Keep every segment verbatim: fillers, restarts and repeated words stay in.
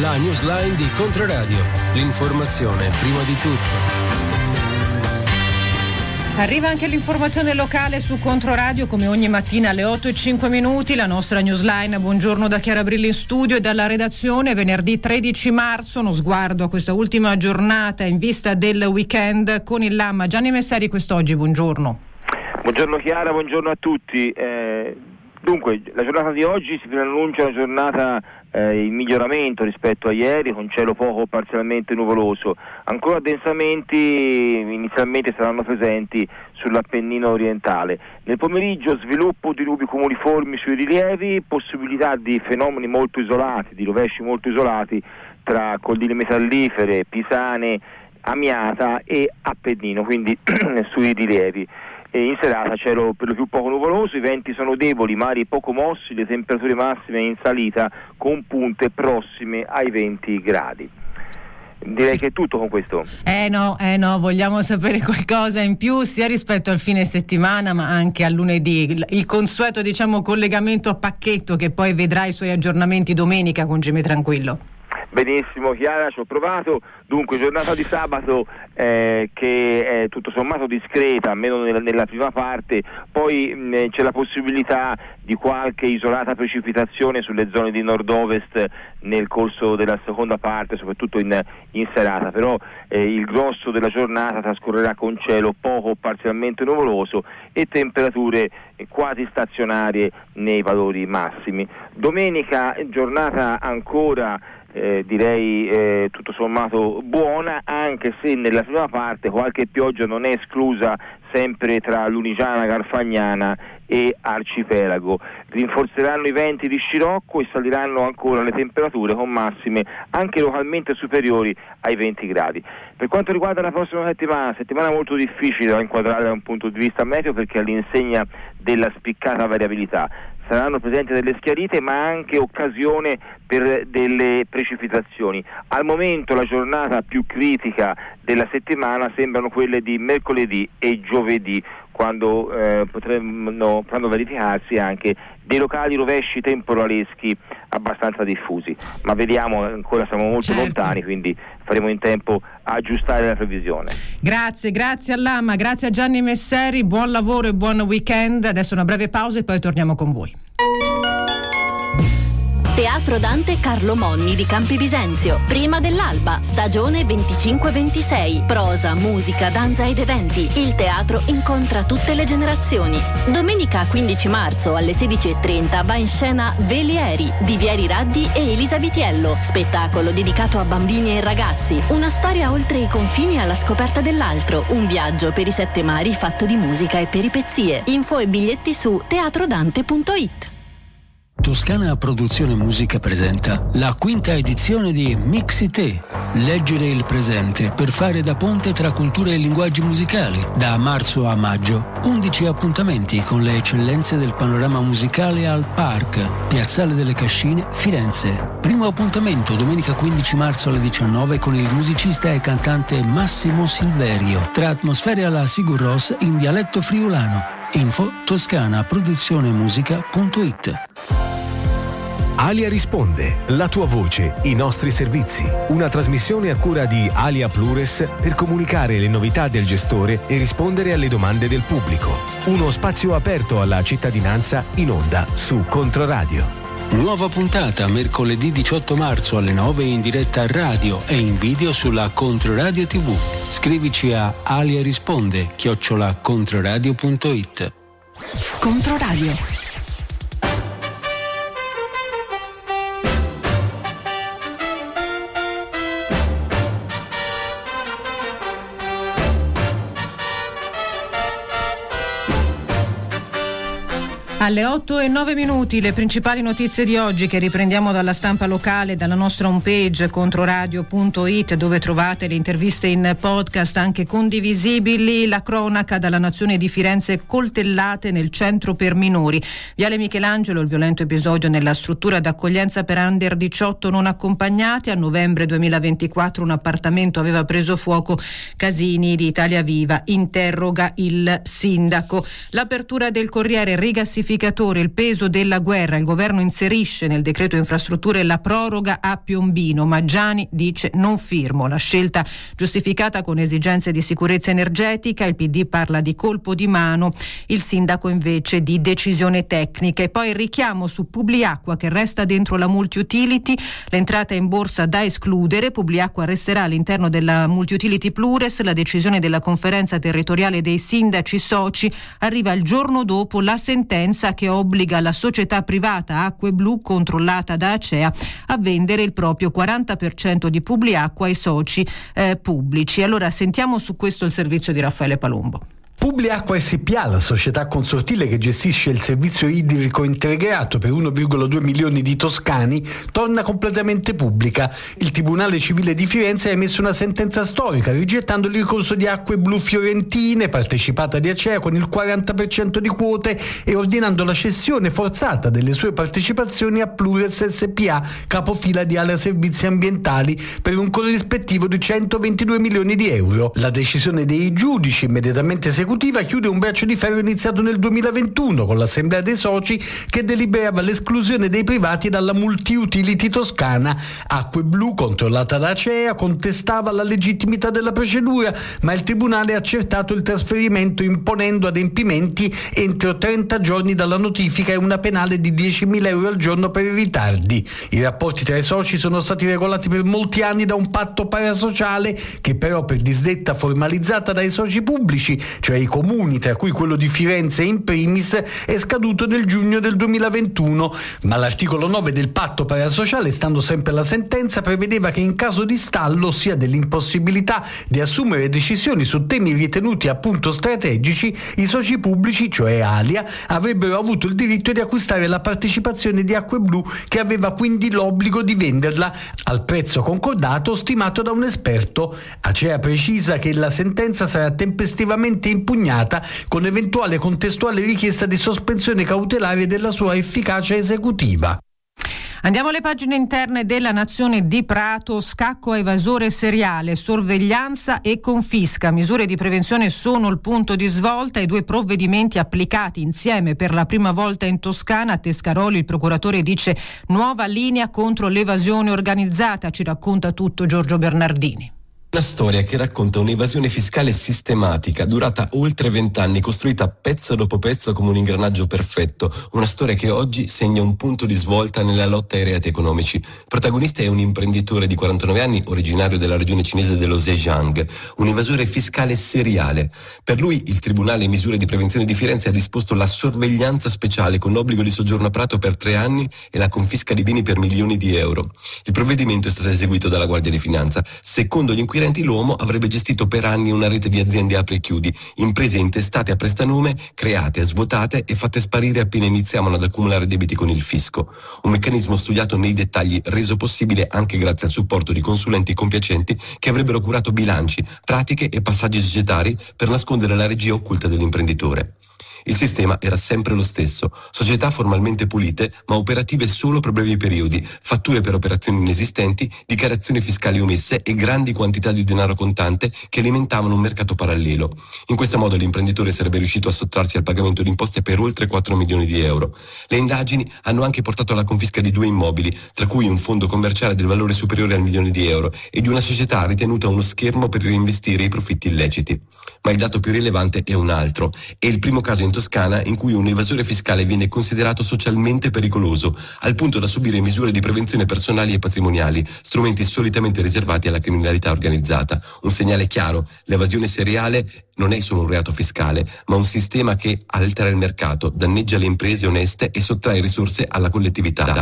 La newsline di Controradio. L'informazione prima di tutto. Arriva anche l'informazione locale su Controradio come ogni mattina alle otto e cinque minuti, la nostra newsline. Buongiorno da Chiara Brilli in studio e dalla redazione. Venerdì tredici marzo, uno sguardo a questa ultima giornata in vista del weekend con il Lama. Gianni Messeri quest'oggi, buongiorno. Buongiorno Chiara, buongiorno a tutti. Eh, dunque, la giornata di oggi si preannuncia una giornata eh, in miglioramento rispetto a ieri, con cielo poco parzialmente nuvoloso. Ancora addensamenti inizialmente saranno presenti sull'Appennino orientale. Nel pomeriggio sviluppo di nubi cumuliformi sui rilievi, possibilità di fenomeni molto isolati, di rovesci molto isolati tra colline metallifere, Pisane, Amiata e Appennino, quindi sui rilievi. E in serata cielo per lo più poco nuvoloso, i venti sono deboli, mari poco mossi, le temperature massime in salita con punte prossime ai venti gradi. Direi che è tutto con questo. Eh no, eh no, vogliamo sapere qualcosa in più sia rispetto al fine settimana ma anche al lunedì, il, il consueto diciamo collegamento a pacchetto che poi vedrà i suoi aggiornamenti domenica con Gemi Tranquillo. Benissimo Chiara, ci ho provato. Dunque giornata di sabato eh, che è tutto sommato discreta, almeno nella, nella prima parte, poi mh, c'è la possibilità di qualche isolata precipitazione sulle zone di nord-ovest nel corso della seconda parte, soprattutto in, in serata, però eh, il grosso della giornata trascorrerà con cielo poco parzialmente nuvoloso e temperature eh, quasi stazionarie nei valori massimi. Domenica giornata ancora Eh, direi eh, tutto sommato buona, anche se nella prima parte qualche pioggia non è esclusa sempre tra Lunigiana, Garfagnana e Arcipelago. Rinforzeranno i venti di scirocco e saliranno ancora le temperature con massime anche localmente superiori ai venti gradi. Per quanto riguarda la prossima settimana, settimana molto difficile da inquadrare da un punto di vista meteo perché all'insegna della spiccata variabilità. Saranno presenti delle schiarite ma anche occasione per delle precipitazioni. Al momento la giornata più critica della settimana sembrano quelle di mercoledì e giovedì, quando eh, potranno, potranno verificarsi anche dei locali rovesci temporaleschi abbastanza diffusi, ma vediamo, ancora siamo molto certo. lontani, quindi faremo in tempo a aggiustare la previsione. Grazie, grazie all'Ama, grazie a Gianni Messeri, buon lavoro e buon weekend. Adesso una breve pausa e poi torniamo con voi. Teatro Dante Carlo Monni di Campi Bisenzio. Prima dell'alba, stagione venticinque ventisei. Prosa, musica, danza ed eventi. Il teatro incontra tutte le generazioni. Domenica quindici marzo alle sedici e trenta va in scena Velieri di Vieri Raddi e Elisa Vitiello. Spettacolo dedicato a bambini e ragazzi. Una storia oltre i confini alla scoperta dell'altro. Un viaggio per i sette mari fatto di musica e peripezie. Info e biglietti su teatrodante punto it. Toscana Produzione Musica presenta la quinta edizione di Mixite, leggere il presente per fare da ponte tra culture e linguaggi musicali. Da marzo a maggio, undici appuntamenti con le eccellenze del panorama musicale al Park, Piazzale delle Cascine, Firenze. Primo appuntamento domenica quindici marzo alle diciannove con il musicista e cantante Massimo Silverio, tra atmosfere alla Sigur Rós in dialetto friulano. Info toscana produzione musica punto it. Alia risponde, la tua voce, i nostri servizi. Una trasmissione a cura di Alia Plures per comunicare le novità del gestore e rispondere alle domande del pubblico. Uno spazio aperto alla cittadinanza in onda su Controradio. Nuova puntata mercoledì diciotto marzo alle nove in diretta radio e in video sulla Controradio tivù. Scrivici a aliarisponde chiocciola controradio punto it. Controradio. Alle otto e nove minuti le principali notizie di oggi che riprendiamo dalla stampa locale, dalla nostra homepage controradio punto it, dove trovate le interviste in podcast anche condivisibili. La cronaca dalla Nazione di Firenze, coltellate nel centro per minori. Viale Michelangelo, il violento episodio nella struttura d'accoglienza per under diciotto non accompagnati. A novembre duemilaventiquattro un appartamento aveva preso fuoco. Casini di Italia Viva interroga il sindaco. L'apertura del Corriere, rigassificazione giustificatore il peso della guerra. Il governo inserisce nel decreto infrastrutture la proroga a Piombino, ma Giani dice non firmo. La scelta giustificata con esigenze di sicurezza energetica, il P D parla di colpo di mano, il sindaco invece di decisione tecnica. E poi il richiamo su Publiacqua che resta dentro la multi-utility, l'entrata in borsa da escludere. Publiacqua resterà all'interno della multi-utility Plures, la decisione della conferenza territoriale dei sindaci soci arriva il giorno dopo la sentenza che obbliga la società privata Acque Blu, controllata da Acea, a vendere il proprio quaranta per cento di Publiacqua ai soci eh, pubblici. Allora sentiamo su questo il servizio di Raffaele Palumbo. Publiacqua S P A, la società consortile che gestisce il servizio idrico integrato per uno virgola due milioni di toscani, torna completamente pubblica. Il Tribunale Civile di Firenze ha emesso una sentenza storica rigettando il ricorso di Acque Blu Fiorentine, partecipata di Acea con il quaranta per cento di quote, e ordinando la cessione forzata delle sue partecipazioni a Plures S P A, capofila di Ala Servizi Ambientali, per un corrispettivo di centoventidue milioni di euro. La decisione dei giudici, immediatamente eseguita, chiude un braccio di ferro iniziato nel duemilaventuno con l'assemblea dei soci che deliberava l'esclusione dei privati dalla multi-utility toscana. Acque Blu, controllata da Acea, contestava la legittimità della procedura, ma il tribunale ha accertato il trasferimento imponendo adempimenti entro trenta giorni dalla notifica e una penale di diecimila euro al giorno per i ritardi. I rapporti tra i soci sono stati regolati per molti anni da un patto parasociale che però, per disdetta formalizzata dai soci pubblici, cioè i comuni, tra cui quello di Firenze in primis, è scaduto nel giugno del duemilaventuno, ma l'articolo nove del patto parasociale, stando sempre alla sentenza, prevedeva che in caso di stallo, ossia dell'impossibilità di assumere decisioni su temi ritenuti appunto strategici, i soci pubblici, cioè Alia, avrebbero avuto il diritto di acquistare la partecipazione di Acque Blu, che aveva quindi l'obbligo di venderla al prezzo concordato stimato da un esperto. Acea precisa che la sentenza sarà tempestivamente impugnata con eventuale contestuale richiesta di sospensione cautelare della sua efficacia esecutiva. Andiamo alle pagine interne della Nazione. Di Prato, scacco a evasore seriale, sorveglianza e confisca. Misure di prevenzione sono il punto di svolta. I due provvedimenti applicati insieme per la prima volta in Toscana. A Tescaroli il procuratore dice nuova linea contro l'evasione organizzata. Ci racconta tutto Giorgio Bernardini. Una storia che racconta un'evasione fiscale sistematica, durata oltre vent'anni, costruita pezzo dopo pezzo come un ingranaggio perfetto. Una storia che oggi segna un punto di svolta nella lotta ai reati economici. Il protagonista è un imprenditore di quarantanove anni, originario della regione cinese dello Zhejiang, un evasore fiscale seriale. Per lui il Tribunale Misure di Prevenzione di Firenze ha disposto la sorveglianza speciale con obbligo di soggiorno a Prato per tre anni e la confisca di beni per milioni di euro. Il provvedimento è stato eseguito dalla Guardia di Finanza. Secondo gli inquirenti, l'uomo avrebbe gestito per anni una rete di aziende apri e chiudi, imprese intestate a prestanome, create, svuotate e fatte sparire appena iniziavano ad accumulare debiti con il fisco. Un meccanismo studiato nei dettagli, reso possibile anche grazie al supporto di consulenti compiacenti che avrebbero curato bilanci, pratiche e passaggi societari per nascondere la regia occulta dell'imprenditore. Il sistema era sempre lo stesso: società formalmente pulite ma operative solo per brevi periodi, fatture per operazioni inesistenti, dichiarazioni fiscali omesse e grandi quantità di denaro contante che alimentavano un mercato parallelo. In questo modo l'imprenditore sarebbe riuscito a sottrarsi al pagamento di imposte per oltre quattro milioni di euro. Le indagini hanno anche portato alla confisca di due immobili, tra cui un fondo commerciale del valore superiore al milione di euro e di una società ritenuta uno schermo per reinvestire i profitti illeciti. Ma il dato più rilevante è un altro: è il primo caso in Toscana in cui un evasore fiscale viene considerato socialmente pericoloso, al punto da subire misure di prevenzione personali e patrimoniali, strumenti solitamente riservati alla criminalità organizzata. Un segnale chiaro: l'evasione seriale non è solo un reato fiscale, ma un sistema che altera il mercato, danneggia le imprese oneste e sottrae risorse alla collettività.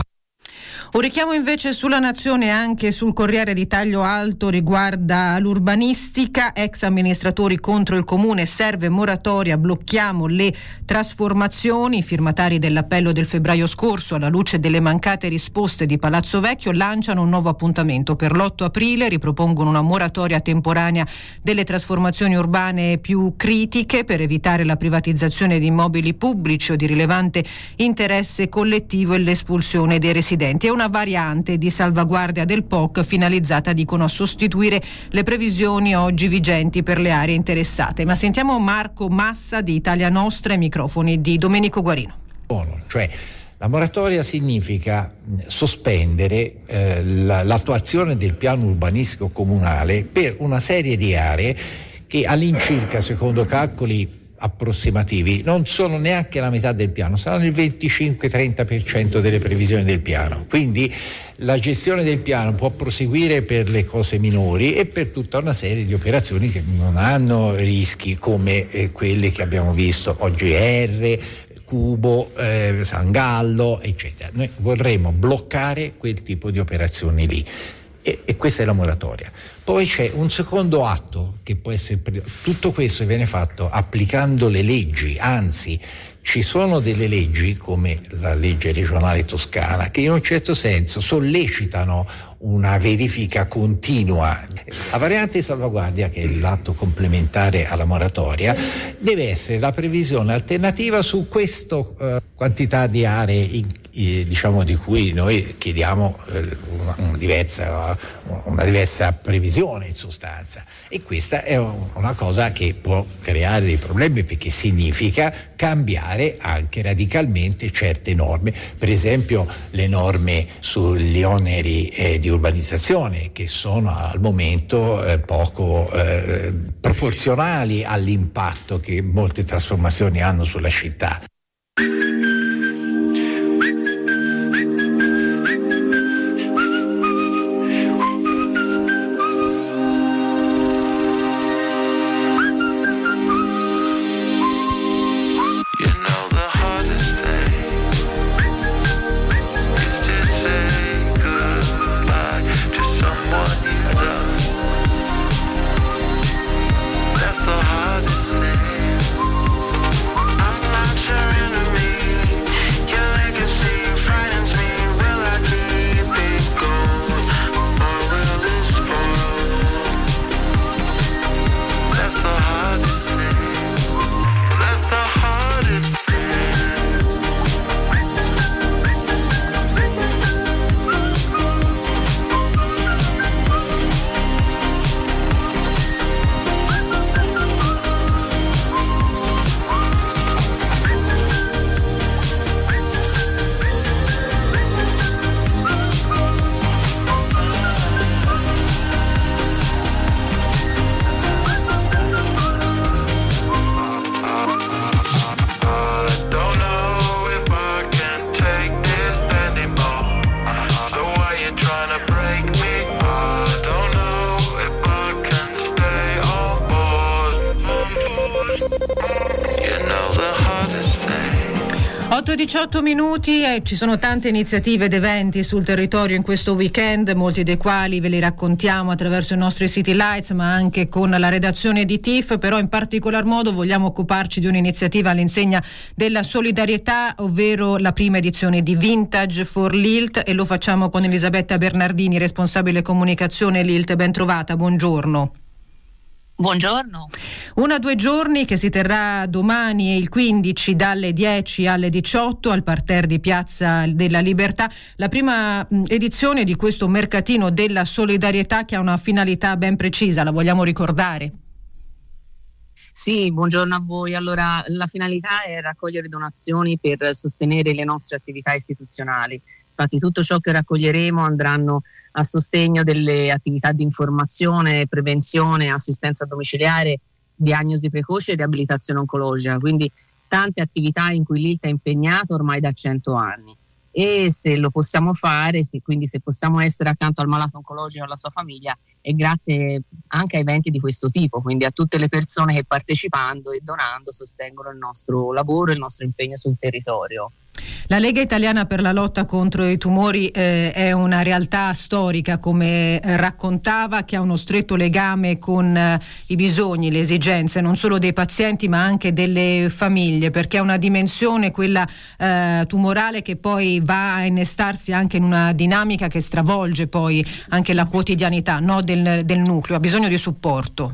Un richiamo invece sulla Nazione, anche sul Corriere di taglio alto, riguarda l'urbanistica. Ex amministratori contro il comune, serve moratoria, blocchiamo le trasformazioni. I firmatari dell'appello del febbraio scorso, alla luce delle mancate risposte di Palazzo Vecchio, lanciano un nuovo appuntamento per l'otto aprile. Ripropongono una moratoria temporanea delle trasformazioni urbane più critiche per evitare la privatizzazione di immobili pubblici o di rilevante interesse collettivo e l'espulsione dei residenti. È una variante di salvaguardia del P O C finalizzata, dicono, a sostituire le previsioni oggi vigenti per le aree interessate. Ma sentiamo Marco Massa di Italia Nostra ai microfoni di Domenico Guarino. Cioè, la moratoria significa sospendere eh, la, l'attuazione del piano urbanistico comunale per una serie di aree che all'incirca, secondo calcoli approssimativi, non sono neanche la metà del piano, saranno il venticinque trenta per cento delle previsioni del piano. Quindi la gestione del piano può proseguire per le cose minori e per tutta una serie di operazioni che non hanno rischi come eh, quelle che abbiamo visto, O G R, Cubo, eh, San Gallo, eccetera. Noi vorremmo bloccare quel tipo di operazioni lì e, e questa è la moratoria. Poi c'è un secondo atto che può essere, tutto questo viene fatto applicando le leggi, anzi ci sono delle leggi come la legge regionale toscana che in un certo senso sollecitano una verifica continua. La variante di salvaguardia, che è l'atto complementare alla moratoria, deve essere la previsione alternativa su questa eh, quantità di aree in, eh, diciamo di cui noi chiediamo eh, una, una, diversa, una diversa previsione in sostanza, e questa è una cosa che può creare dei problemi perché significa cambiare anche radicalmente certe norme, per esempio le norme sugli oneri eh, di urbanizzazione che sono al momento eh, poco eh, proporzionali all'impatto che molte trasformazioni hanno sulla città. otto e diciotto minuti e ci sono tante iniziative ed eventi sul territorio in questo weekend, molti dei quali ve li raccontiamo attraverso i nostri City Lights ma anche con la redazione di T I F, però in particolar modo vogliamo occuparci di un'iniziativa all'insegna della solidarietà, ovvero la prima edizione di Vintage for l'I L T, e lo facciamo con Elisabetta Bernardini, responsabile comunicazione L I L T. Ben trovata, buongiorno. Buongiorno. Una due giorni che si terrà domani e il quindici dalle dieci alle diciotto al parterre di Piazza della Libertà, la prima edizione di questo mercatino della solidarietà che ha una finalità ben precisa, la vogliamo ricordare? Sì, buongiorno a voi. Allora, la finalità è raccogliere donazioni per sostenere le nostre attività istituzionali. Infatti tutto ciò che raccoglieremo andranno a sostegno delle attività di informazione, prevenzione, assistenza domiciliare, diagnosi precoce e riabilitazione oncologica, quindi tante attività in cui l'I L T è impegnato ormai da cento anni. E se lo possiamo fare, se, quindi se possiamo essere accanto al malato oncologico e alla sua famiglia, è grazie anche a eventi di questo tipo, quindi a tutte le persone che partecipando e donando sostengono il nostro lavoro e il nostro impegno sul territorio. La Lega Italiana per la lotta contro i tumori eh, è una realtà storica, come eh, raccontava, che ha uno stretto legame con eh, i bisogni, le esigenze non solo dei pazienti ma anche delle famiglie, perché è una dimensione, quella eh, tumorale, che poi va a innestarsi anche in una dinamica che stravolge poi anche la quotidianità, no, del, del nucleo. Ha bisogno di supporto.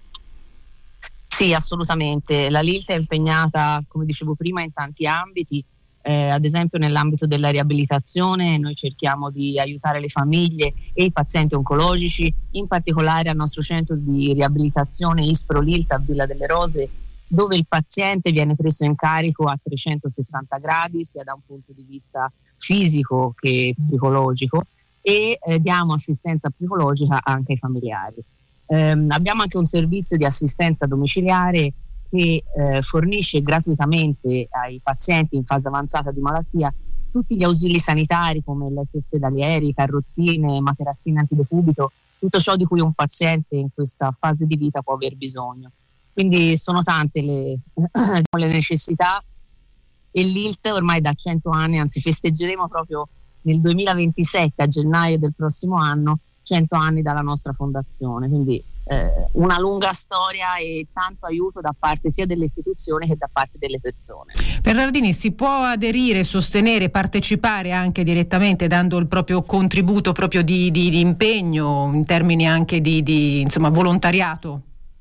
Sì, assolutamente. La L I L T è impegnata, come dicevo prima, in tanti ambiti. Eh, ad esempio nell'ambito della riabilitazione noi cerchiamo di aiutare le famiglie e i pazienti oncologici, in particolare al nostro centro di riabilitazione Ispro L I L T a Villa delle Rose dove il paziente viene preso in carico a trecentosessanta gradi, sia da un punto di vista fisico che psicologico, e eh, diamo assistenza psicologica anche ai familiari. Eh, abbiamo anche un servizio di assistenza domiciliare che eh, fornisce gratuitamente ai pazienti in fase avanzata di malattia tutti gli ausili sanitari come letti ospedalieri, carrozzine, materassine antidecubito, tutto ciò di cui un paziente in questa fase di vita può aver bisogno. Quindi sono tante le, le necessità, e l'I L T ormai da cento anni, anzi festeggeremo proprio nel duemilaventisette, a gennaio del prossimo anno, cento anni dalla nostra fondazione, quindi eh, una lunga storia e tanto aiuto da parte sia delle istituzioni che da parte delle persone. Bernardini, si può aderire, sostenere, partecipare anche direttamente dando il proprio contributo proprio di, di, di impegno in termini anche di, di insomma, volontariato?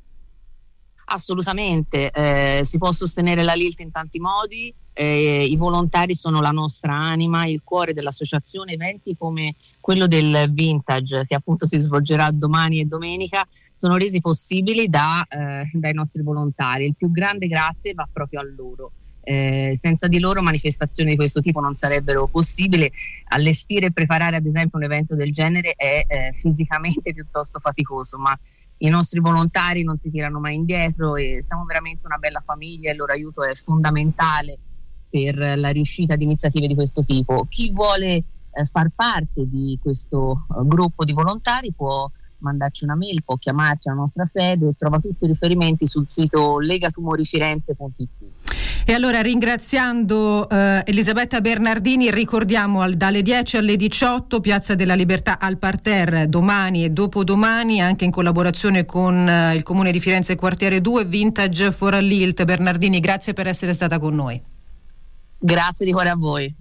Assolutamente, eh, si può sostenere la L I L T in tanti modi. Eh, i volontari sono la nostra anima, il cuore dell'associazione. Eventi come quello del Vintage, che appunto si svolgerà domani e domenica, sono resi possibili da, eh, dai nostri volontari. Il più grande grazie va proprio a loro. Eh, senza di loro manifestazioni di questo tipo non sarebbero possibili. Allestire e preparare ad esempio un evento del genere è eh, fisicamente piuttosto faticoso, ma i nostri volontari non si tirano mai indietro e siamo veramente una bella famiglia, e il loro aiuto è fondamentale per la riuscita di iniziative di questo tipo. Chi vuole eh, far parte di questo uh, gruppo di volontari può mandarci una mail, può chiamarci alla nostra sede e trova tutti i riferimenti sul sito legatumorifirenze punto it. E allora, ringraziando eh, Elisabetta Bernardini, ricordiamo al, dalle dieci alle diciotto Piazza della Libertà al Parterre, domani e dopodomani, anche in collaborazione con eh, il Comune di Firenze Quartiere due, Vintage for L I L T. Bernardini, grazie per essere stata con noi. Grazie di cuore a voi.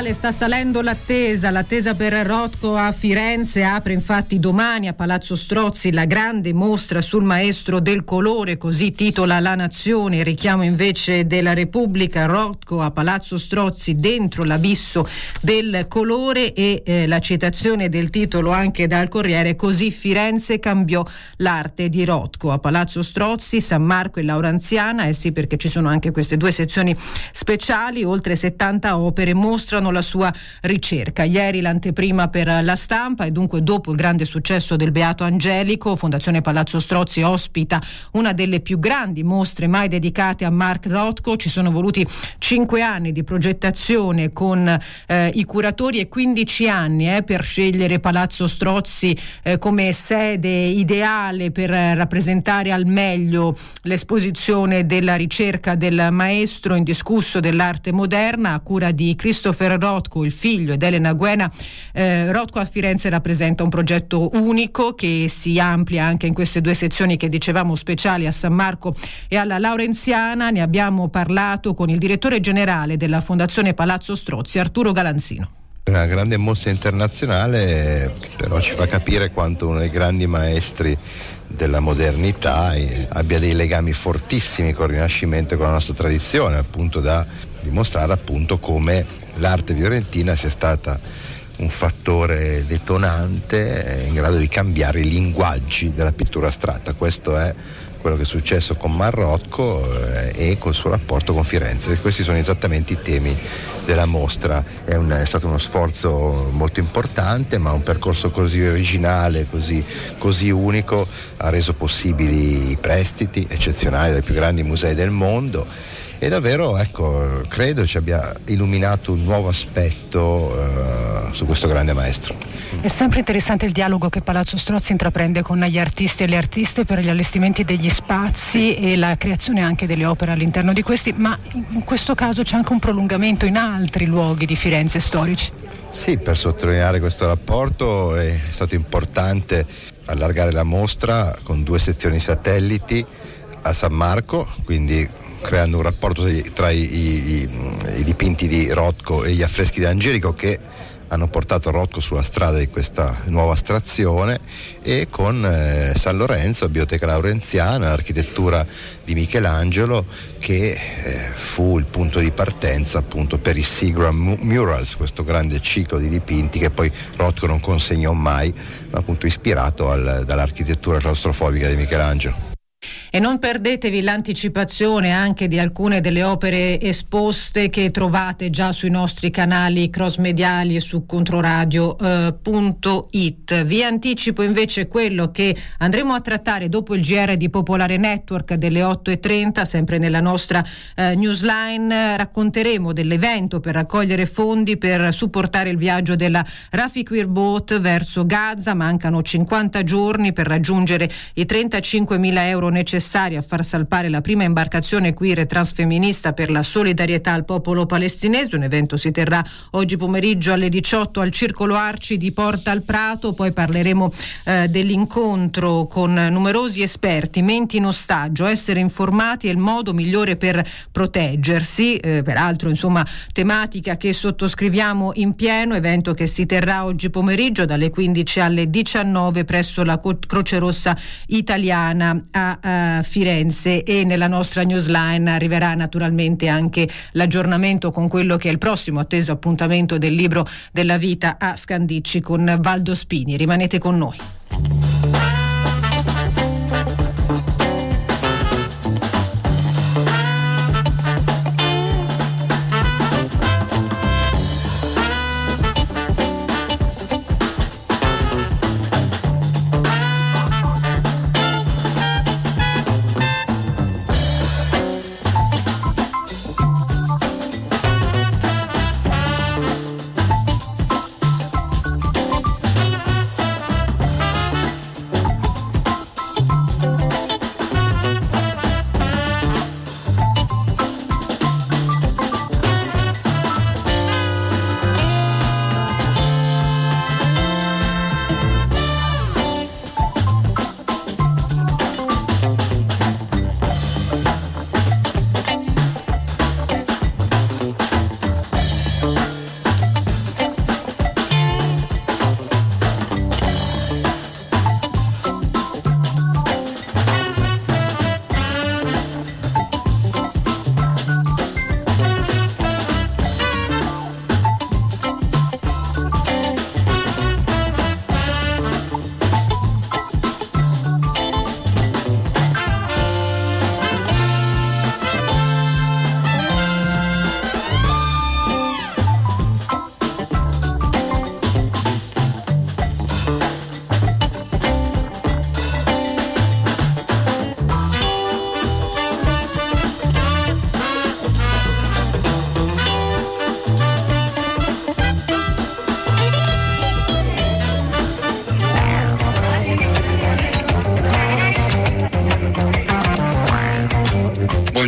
sale, sta salendo l'attesa, l'attesa per Rothko a Firenze. Apre infatti domani a Palazzo Strozzi la grande mostra sul maestro del colore, così titola La Nazione. Il richiamo invece della Repubblica, Rothko a Palazzo Strozzi, dentro l'abisso del colore, e eh, la citazione del titolo anche dal Corriere: così Firenze cambiò l'arte di Rothko. A Palazzo Strozzi, San Marco e Laurenziana, eh sì, perché ci sono anche queste due sezioni speciali. Oltre settanta opere mostrano la sua ricerca. Ieri l'anteprima per La Stampa, e dunque dopo il grande successo del Beato Angelico, Fondazione Palazzo Strozzi ospita una delle più grandi mostre mai dedicate a Mark Rothko. Ci sono voluti cinque anni di progettazione con eh, i curatori e quindici anni eh, per scegliere Palazzo Strozzi eh, come sede ideale per eh, rappresentare al meglio l'esposizione della ricerca del maestro indiscusso dell'arte moderna, a cura di Christopher Rothko, il figlio, ed Elena Guena. eh, Rothko a Firenze rappresenta un progetto unico che si amplia anche in queste due sezioni che dicevamo speciali, a San Marco e alla Laurenziana. Ne abbiamo parlato con il direttore generale della Fondazione Palazzo Strozzi, Arturo Galanzino. Una grande mostra internazionale, però ci fa capire quanto uno dei grandi maestri della modernità abbia dei legami fortissimi con il Rinascimento e con la nostra tradizione, appunto da dimostrare appunto come l'arte fiorentina sia stata un fattore detonante in grado di cambiare i linguaggi della pittura astratta. Questo è quello che è successo con Mark Rothko eh, e col suo rapporto con Firenze. Questi sono esattamente i temi della mostra. È, un, è stato uno sforzo molto importante, ma un percorso così originale, così, così unico, ha reso possibili i prestiti eccezionali dai più grandi musei del mondo. E davvero, ecco, credo ci abbia illuminato un nuovo aspetto uh, su questo grande maestro. È sempre interessante il dialogo che Palazzo Strozzi intraprende con gli artisti e le artiste per gli allestimenti degli spazi e la creazione anche delle opere all'interno di questi, ma in questo caso c'è anche un prolungamento in altri luoghi di Firenze storici. Sì, per sottolineare questo rapporto è stato importante allargare la mostra con due sezioni satelliti a San Marco, quindi creando un rapporto tra i, i, i dipinti di Rothko e gli affreschi di Angelico, che hanno portato Rothko sulla strada di questa nuova astrazione, e con eh, San Lorenzo, Biblioteca Laurenziana, l'architettura di Michelangelo, che eh, fu il punto di partenza appunto per i Seagram Murals, questo grande ciclo di dipinti che poi Rothko non consegnò mai, ma appunto ispirato al, dall'architettura claustrofobica di Michelangelo. E non perdetevi l'anticipazione anche di alcune delle opere esposte che trovate già sui nostri canali cross-mediali e su controradio punto it. Vi anticipo invece quello che andremo a trattare dopo il G R di Popolare Network delle otto e trenta, sempre nella nostra eh, newsline. Racconteremo dell'evento per raccogliere fondi per supportare il viaggio della Rafiq Boat verso Gaza. Mancano cinquanta giorni per raggiungere i trentacinquemila euro necessari a far salpare la prima imbarcazione queer e transfemminista per la solidarietà al popolo palestinese. Un evento si terrà oggi pomeriggio alle diciotto al Circolo Arci di Porta al Prato. Poi parleremo eh, dell'incontro con numerosi esperti. Menti in ostaggio, essere informati è il modo migliore per proteggersi. Eh, peraltro, insomma, tematica che sottoscriviamo in pieno. Evento che si terrà oggi pomeriggio dalle quindici alle diciannove presso la Croce Rossa Italiana a uh, Firenze. E nella nostra newsline arriverà naturalmente anche l'aggiornamento con quello che è il prossimo atteso appuntamento del Libro della Vita a Scandicci con Valdo Spini. Rimanete con noi.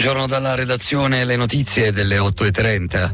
Buongiorno dalla redazione, le notizie delle otto e trenta.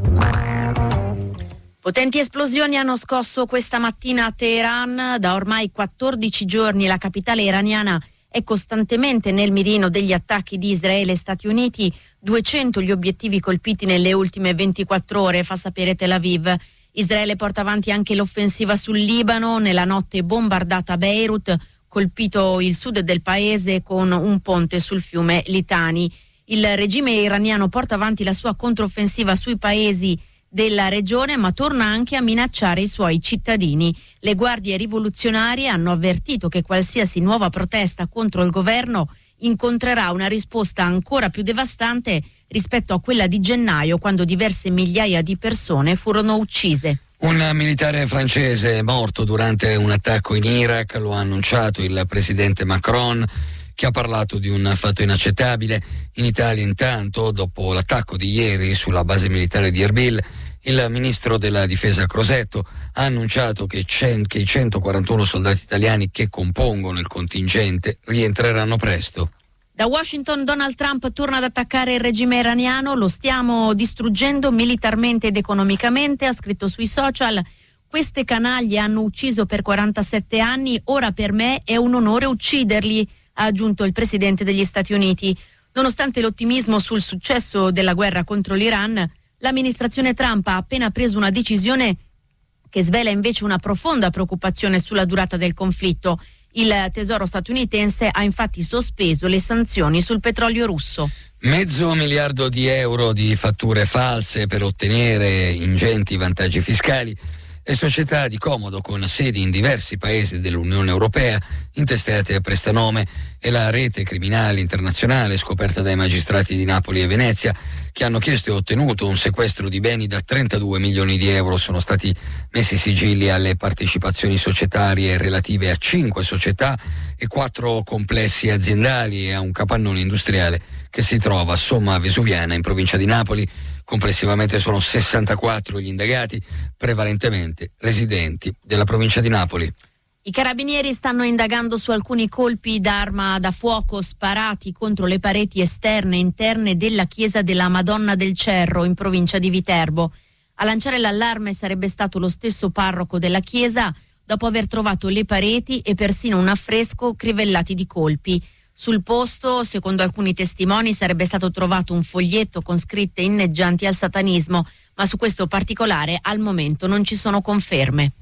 Potenti esplosioni hanno scosso questa mattina a Teheran. Da ormai quattordici giorni la capitale iraniana è costantemente nel mirino degli attacchi di Israele e Stati Uniti. duecento gli obiettivi colpiti nelle ultime ventiquattro ore, fa sapere Tel Aviv. Israele porta avanti anche l'offensiva sul Libano. Nella notte bombardata Beirut, colpito il sud del paese con un ponte sul fiume Litani. Il regime iraniano porta avanti la sua controffensiva sui paesi della regione, ma torna anche a minacciare i suoi cittadini. Le guardie rivoluzionarie hanno avvertito che qualsiasi nuova protesta contro il governo incontrerà una risposta ancora più devastante rispetto a quella di gennaio, quando diverse migliaia di persone furono uccise. Un militare francese è morto durante un attacco in Iraq, lo ha annunciato il presidente Macron, che ha parlato di un fatto inaccettabile. In Italia, intanto, dopo l'attacco di ieri sulla base militare di Erbil, il ministro della difesa Crosetto ha annunciato che, cent- che i centoquarantuno soldati italiani che compongono il contingente rientreranno presto. Da Washington Donald Trump torna ad attaccare il regime iraniano. Lo stiamo distruggendo militarmente ed economicamente, ha scritto sui social. Queste canaglie hanno ucciso per quarantasette anni, ora per me è un onore ucciderli, ha aggiunto il presidente degli Stati Uniti. Nonostante l'ottimismo sul successo della guerra contro l'Iran, l'amministrazione Trump ha appena preso una decisione che svela invece una profonda preoccupazione sulla durata del conflitto. Il Tesoro statunitense ha infatti sospeso le sanzioni sul petrolio russo. Mezzo miliardo di euro di fatture false per ottenere ingenti vantaggi fiscali. Le società di comodo con sedi in diversi paesi dell'Unione Europea intestate a prestanome e la rete criminale internazionale scoperta dai magistrati di Napoli e Venezia, che hanno chiesto e ottenuto un sequestro di beni da trentadue milioni di euro. Sono stati messi sigilli alle partecipazioni societarie relative a cinque società e quattro complessi aziendali e a un capannone industriale che si trova a Somma Vesuviana in provincia di Napoli. Complessivamente sono sessantaquattro gli indagati, prevalentemente residenti della provincia di Napoli. I carabinieri stanno indagando su alcuni colpi d'arma da fuoco sparati contro le pareti esterne e interne della chiesa della Madonna del Cerro in provincia di Viterbo. A lanciare l'allarme sarebbe stato lo stesso parroco della chiesa, dopo aver trovato le pareti e persino un affresco crivellati di colpi. Sul posto, secondo alcuni testimoni, sarebbe stato trovato un foglietto con scritte inneggianti al satanismo, ma su questo particolare al momento non ci sono conferme.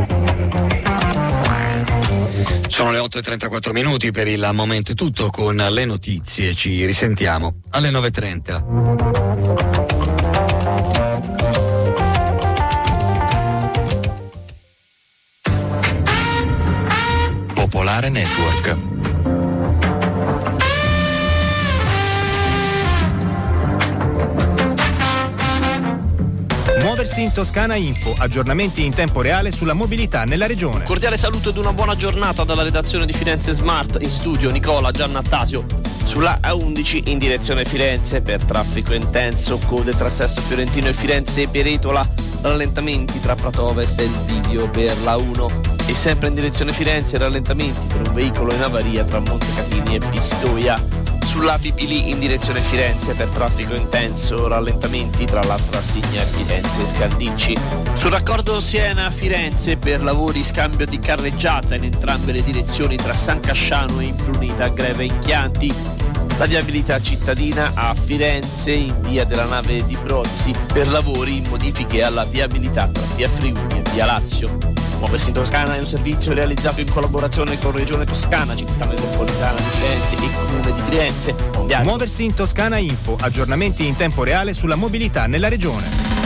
Sono le otto e trentaquattro minuti, per il momento è tutto con le notizie, ci risentiamo alle nove e trenta. Popolare Network. Muoversi in Toscana Info, aggiornamenti in tempo reale sulla mobilità nella regione. Cordiale saluto ed una buona giornata dalla redazione di Firenze Smart. In studio Nicola Giannattasio. Sulla A undici in direzione Firenze per traffico intenso, code tra Sesto Fiorentino e Firenze Peretola, rallentamenti tra Prato Ovest e il Bivio per la uno. E sempre in direzione Firenze rallentamenti per un veicolo in avaria tra Montecatini e Pistoia. Sulla Fipili in direzione Firenze per traffico intenso, rallentamenti tra la Trassigna e Firenze e Scaldicci. Sul raccordo Siena-Firenze per lavori scambio di carreggiata in entrambe le direzioni tra San Casciano e Imprunita Greve in Chianti. La viabilità cittadina a Firenze in via della Nave di Brozzi per lavori in modifiche alla viabilità tra via Friuli e via Lazio. Muoversi in Toscana è un servizio realizzato in collaborazione con Regione Toscana, Città Metropolitana di Firenze e Comune di Firenze. Muoversi in Toscana Info, aggiornamenti in tempo reale sulla mobilità nella regione.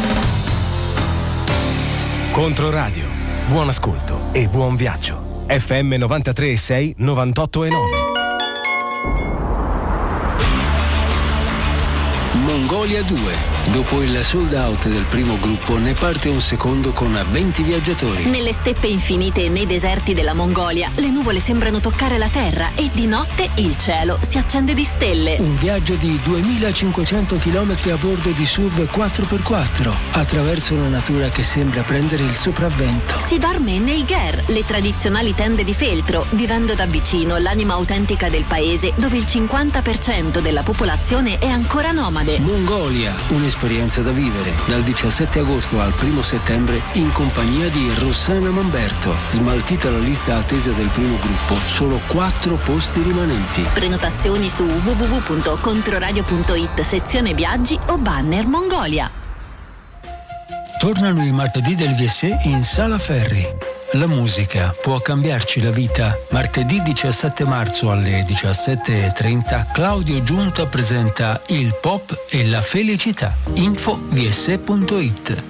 Controradio, buon ascolto e buon viaggio. F M novantatré e sei, novantotto e nove. Mongolia due. Dopo il sold out del primo gruppo ne parte un secondo con venti viaggiatori. Nelle steppe infinite e nei deserti della Mongolia le nuvole sembrano toccare la terra e di notte il cielo si accende di stelle. Un viaggio di duemilacinquecento chilometri a bordo di S U V quattro per quattro attraverso una natura che sembra prendere il sopravvento. Si dorme nei ger, le tradizionali tende di feltro, vivendo da vicino l'anima autentica del paese dove il cinquanta per cento della popolazione è ancora nomade. Mongolia, un'esperienza da vivere dal diciassette agosto al primo settembre in compagnia di Rossana Mamberto. Smaltita la lista attesa del primo gruppo, solo quattro posti rimanenti. Prenotazioni su w w w punto controradio punto it sezione viaggi o banner Mongolia. Tornano i martedì del V S in Sala Ferri. La musica può cambiarci la vita. Martedì diciassette marzo alle diciassette e trenta Claudio Giunta presenta Il pop e la felicità. Info v s punto it.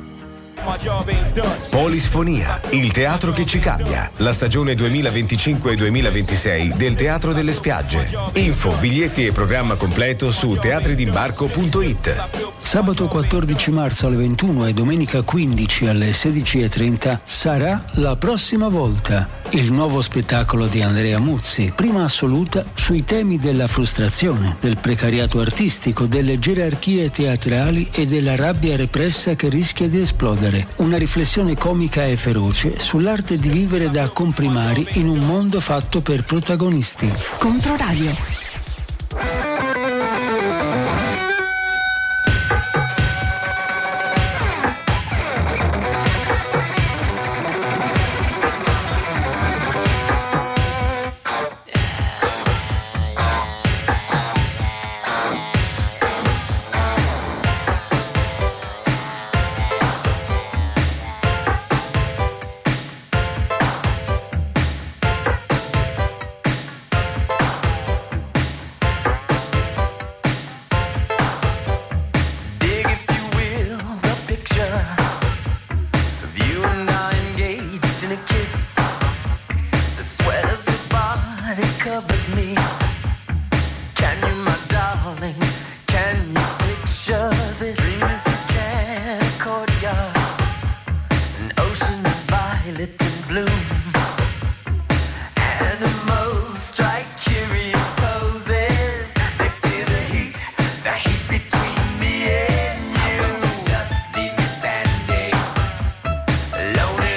Polisfonia, il teatro che ci cambia. La stagione duemilaventicinque duemilaventisei del Teatro delle Spiagge. Info, biglietti e programma completo su teatridimbarco punto it. Sabato quattordici marzo alle ventuno e domenica quindici alle sedici e trenta Sarà la prossima volta. Il nuovo spettacolo di Andrea Muzzi, prima assoluta sui temi della frustrazione, del precariato artistico, delle gerarchie teatrali e della rabbia repressa che rischia di esplodere. Una riflessione comica e feroce sull'arte di vivere da comprimari in un mondo fatto per protagonisti. Controradio.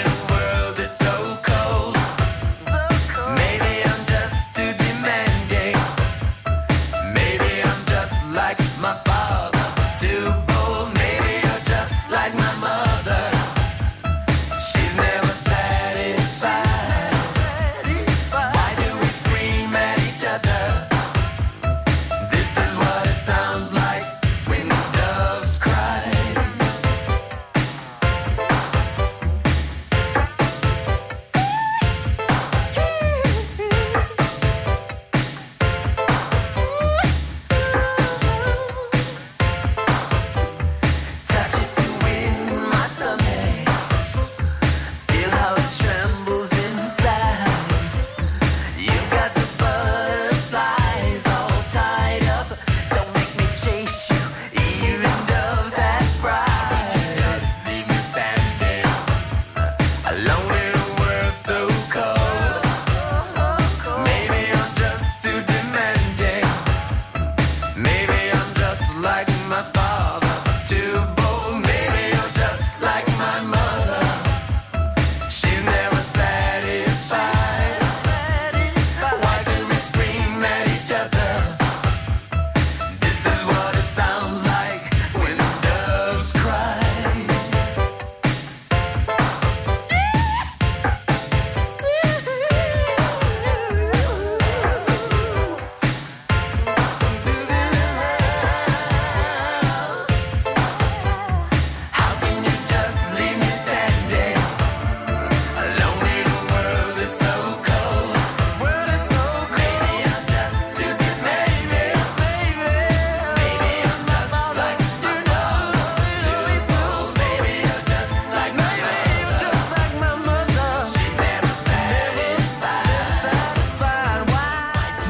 Maybe I'm just too demanding.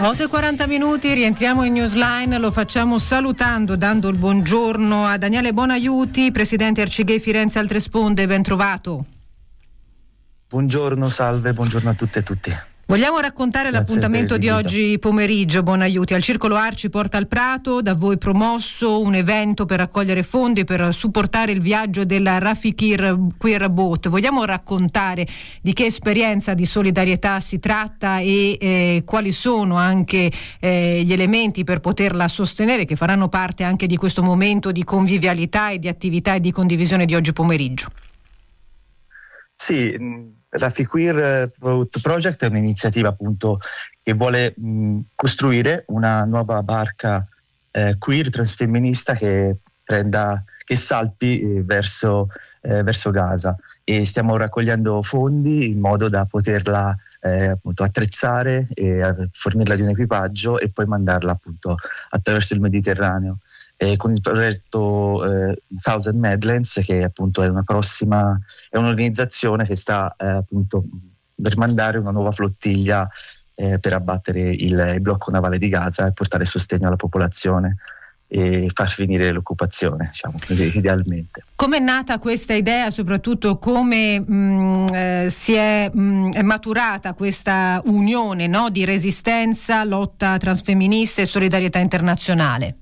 otto e quaranta minuti, rientriamo in Newsline, lo facciamo salutando, dando il buongiorno a Daniele Bonaiuti, presidente Arcigay Firenze Altre Sponde, ben trovato. Buongiorno, salve, buongiorno a tutte e tutti. Vogliamo raccontare Grazie l'appuntamento di oggi pomeriggio, Bonaiuti, al Circolo Arci Porta al Prato, da voi promosso un evento per raccogliere fondi per supportare il viaggio della Rafikir Queer Boat. Vogliamo raccontare di che esperienza di solidarietà si tratta e eh, quali sono anche eh, gli elementi per poterla sostenere, che faranno parte anche di questo momento di convivialità e di attività e di condivisione di oggi pomeriggio? Sì, Rafikir Boat Project è un'iniziativa appunto che vuole mh, costruire una nuova barca eh, queer transfemminista che prenda, che salpi eh, verso, eh, verso Gaza, e stiamo raccogliendo fondi in modo da poterla eh, appunto attrezzare e fornirla di un equipaggio e poi mandarla appunto attraverso il Mediterraneo. E con il progetto eh, Southern Medlands, che appunto è una prossima, è un'organizzazione che sta eh, appunto per mandare una nuova flottiglia eh, per abbattere il, il blocco navale di Gaza e portare sostegno alla popolazione e far finire l'occupazione, diciamo così, idealmente. Come è nata questa idea, soprattutto come mh, eh, si è, mh, è maturata questa unione, no, di resistenza, lotta transfemminista e solidarietà internazionale?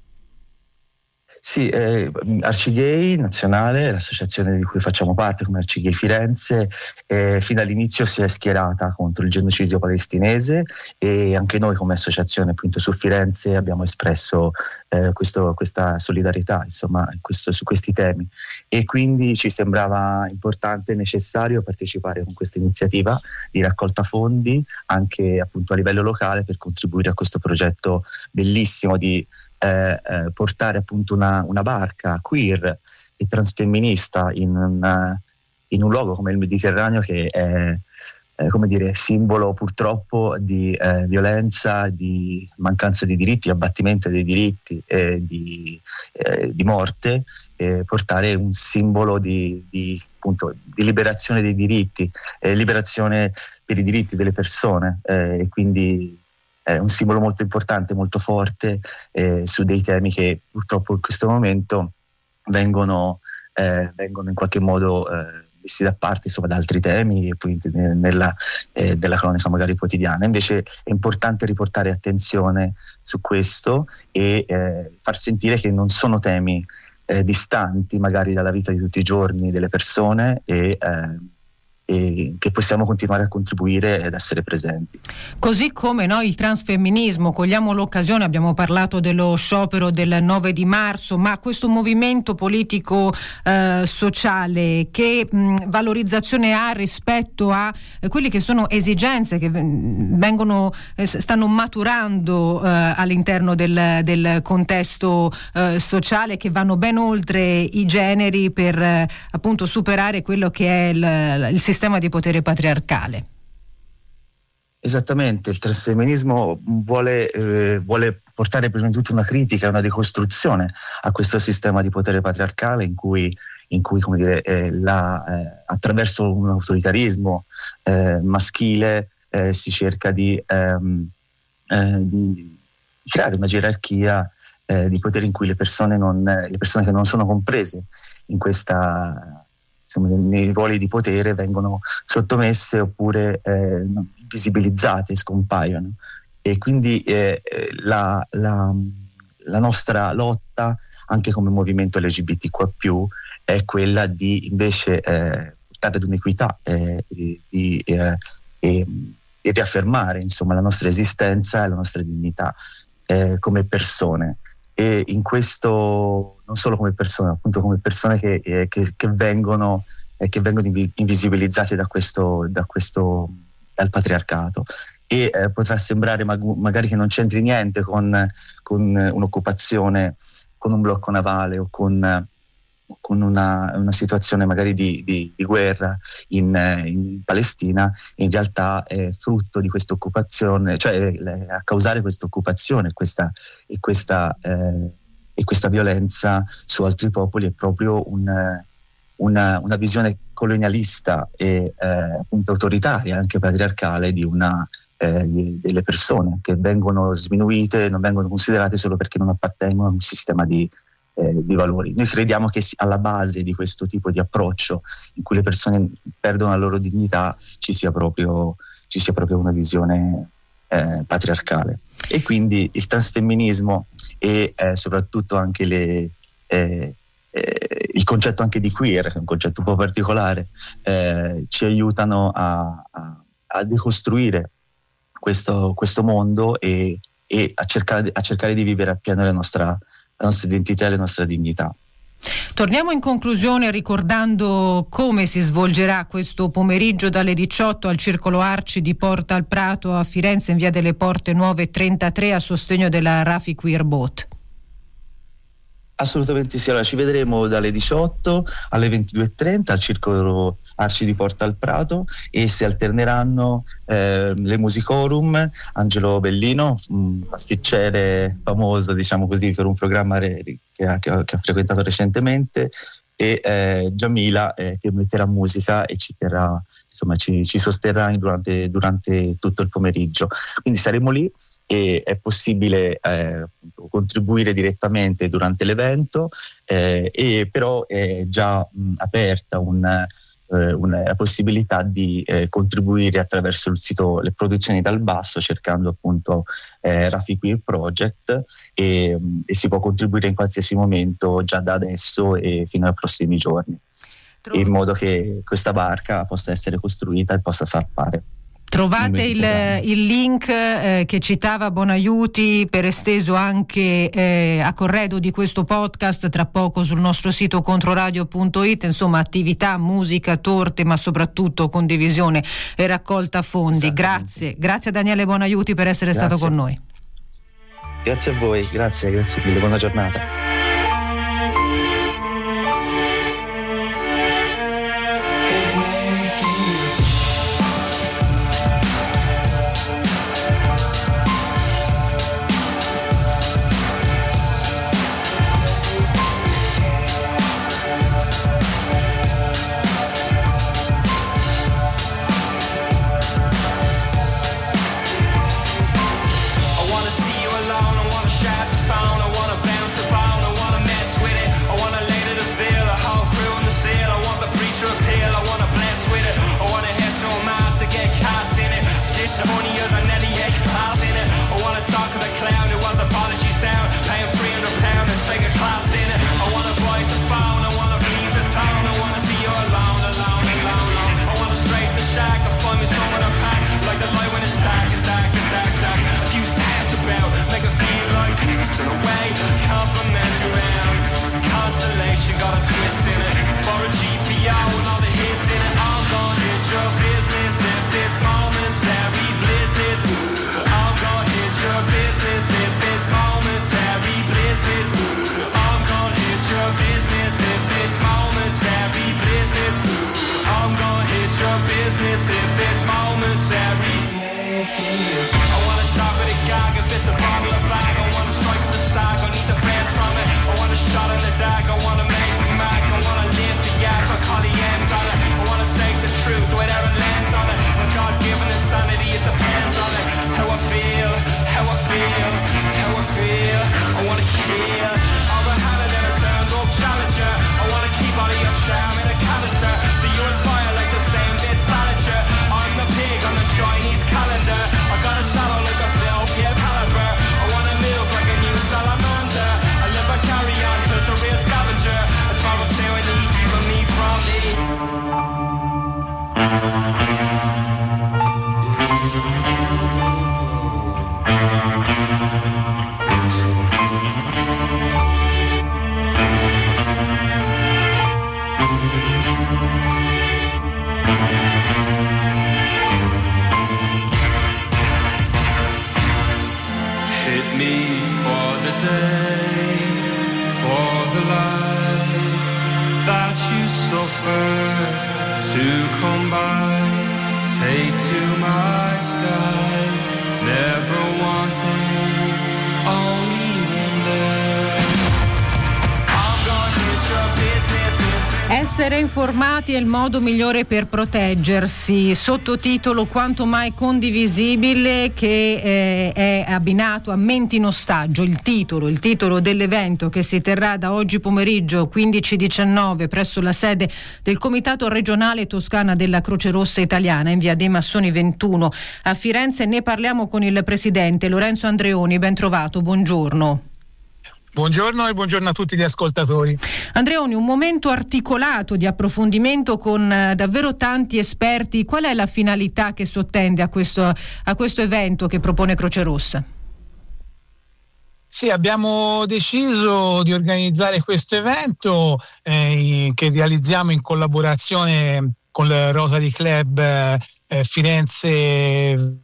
Sì, eh, Arcigay Nazionale, l'associazione di cui facciamo parte come Arcigay Firenze, eh, fin dall'inizio si è schierata contro il genocidio palestinese, e anche noi come associazione appunto su Firenze abbiamo espresso eh, questo, questa solidarietà, insomma, questo, su questi temi, e quindi ci sembrava importante e necessario partecipare con questa iniziativa di raccolta fondi anche appunto a livello locale per contribuire a questo progetto bellissimo di Eh, eh, portare appunto una, una barca queer e transfemminista in, una, in un luogo come il Mediterraneo, che è eh, come dire simbolo purtroppo di eh, violenza, di mancanza di diritti, abbattimento dei diritti e di, eh, di morte, eh, portare un simbolo di, di, appunto, di liberazione dei diritti, eh, liberazione per i diritti delle persone, eh, e quindi è un simbolo molto importante, molto forte eh, su dei temi che purtroppo in questo momento vengono, eh, vengono in qualche modo eh, messi da parte, insomma, da altri temi e poi nella, eh, della cronaca magari quotidiana. Invece è importante riportare attenzione su questo e eh, far sentire che non sono temi eh, distanti magari dalla vita di tutti i giorni delle persone, e eh, e che possiamo continuare a contribuire ed essere presenti. Così come no, il transfemminismo, cogliamo l'occasione, abbiamo parlato dello sciopero del nove di marzo, ma questo movimento politico eh, sociale che mh, valorizzazione ha rispetto a eh, quelle che sono esigenze che vengono eh, stanno maturando eh, all'interno del, del contesto eh, sociale, che vanno ben oltre i generi per eh, appunto superare quello che è il, il sistema di potere patriarcale. Esattamente, il transfemminismo vuole, eh, vuole portare prima di tutto una critica, una ricostruzione a questo sistema di potere patriarcale in cui, in cui come dire, eh, la, eh, attraverso un autoritarismo eh, maschile eh, si cerca di, ehm, eh, di creare una gerarchia eh, di potere in cui le persone, non, le persone che non sono comprese in questa, insomma, nei ruoli di potere vengono sottomesse oppure eh, visibilizzate, scompaiono. E quindi eh, la, la, la nostra lotta anche come movimento L G B T Q più è quella di invece eh, portare ad un'equità eh, di, di, eh, e, e riaffermare, insomma, la nostra esistenza e la nostra dignità eh, come persone, e in questo non solo come persone, appunto come persone che, eh, che, che vengono eh, che vengono invisibilizzate da questo, da questo dal patriarcato. E eh, potrà sembrare mag- magari che non c'entri niente con, con un'occupazione, con un blocco navale o con, con una, una situazione magari di, di, di guerra in, in Palestina. In realtà è frutto di questa occupazione, cioè le, a causare questa occupazione questa, e, questa, eh, e questa violenza su altri popoli è proprio un, una, una visione colonialista e eh, appunto autoritaria, anche patriarcale, di una eh, delle persone che vengono sminuite, non vengono considerate solo perché non appartengono a un sistema di, eh, di valori. Noi crediamo che alla base di questo tipo di approccio in cui le persone perdono la loro dignità ci sia proprio, ci sia proprio una visione eh, patriarcale, e quindi il transfemminismo e eh, soprattutto anche le eh, Eh, il concetto anche di queer, un concetto un po' particolare, eh, ci aiutano a, a, a decostruire questo, questo mondo e, e a, cercare, a cercare di vivere appieno la nostra, la nostra identità e la nostra dignità. Torniamo in conclusione ricordando come si svolgerà questo pomeriggio dalle diciotto al Circolo Arci di Porta al Prato a Firenze, in via delle Porte Nuove trentatré, a sostegno della Rafi Queer Boat. Assolutamente sì, allora ci vedremo dalle diciotto alle ventidue e trenta al Circolo Arci di Porta al Prato, e si alterneranno eh, le Musicorum, Angelo Bellino, un pasticcere famoso, diciamo così, per un programma re- che, ha, che, ha, che ha frequentato recentemente, e eh, Giamila eh, che metterà musica e ci terrà, insomma ci, ci sosterrà durante, durante tutto il pomeriggio, quindi saremo lì. E è possibile eh, contribuire direttamente durante l'evento, eh, e però è già mh, aperta un, eh, una, la possibilità di eh, contribuire attraverso il sito Le Produzioni dal Basso, cercando appunto eh, Rafi Queer Project, e, e si può contribuire in qualsiasi momento, già da adesso e fino ai prossimi giorni, in modo che questa barca possa essere costruita e possa salpare. Trovate il, il link eh, che citava Bonaiuti, per esteso anche eh, a corredo di questo podcast, tra poco sul nostro sito controradio punto it. Insomma, attività, musica, torte, ma soprattutto condivisione e raccolta fondi. Grazie, grazie a Daniele Bonaiuti per essere grazie. stato con noi. Grazie a voi, grazie, grazie mille, buona giornata. Essere informati è il modo migliore per proteggersi, sottotitolo quanto mai condivisibile, che eh, è abbinato a Menti in ostaggio, il titolo, il titolo dell'evento che si terrà da oggi pomeriggio quindici diciannove presso la sede del Comitato Regionale Toscana della Croce Rossa Italiana in via dei Massoni ventuno a Firenze. Ne parliamo con il presidente Lorenzo Andreoni, ben trovato, buongiorno. Buongiorno e buongiorno a tutti gli ascoltatori. Andreoni, un momento articolato di approfondimento con eh, davvero tanti esperti. Qual è la finalità che sottende a questo, a questo evento che propone Croce Rossa? Sì, abbiamo deciso di organizzare questo evento eh, che realizziamo in collaborazione con il Rotary Club eh, Firenze,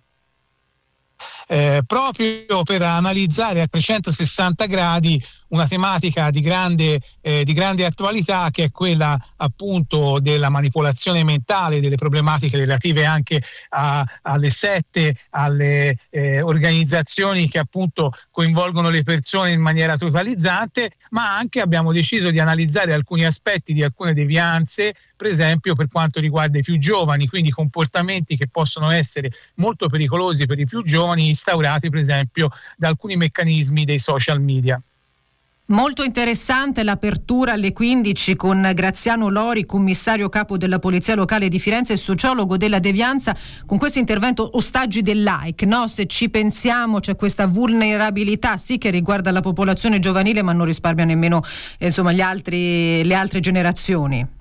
Eh, proprio per analizzare a trecentosessanta gradi una tematica di grande, eh, di grande attualità, che è quella appunto della manipolazione mentale, delle problematiche relative anche a, alle sette, alle eh, organizzazioni che appunto coinvolgono le persone in maniera totalizzante, ma anche abbiamo deciso di analizzare alcuni aspetti di alcune devianze, per esempio per quanto riguarda i più giovani, quindi comportamenti che possono essere molto pericolosi per i più giovani, instaurati per esempio da alcuni meccanismi dei social media. Molto interessante l'apertura alle quindici con Graziano Lori, commissario capo della Polizia Locale di Firenze e sociologo della devianza, con questo intervento ostaggi del like, no? Se ci pensiamo c'è questa vulnerabilità sì che riguarda la popolazione giovanile, ma non risparmia nemmeno insomma gli altri, le altre generazioni.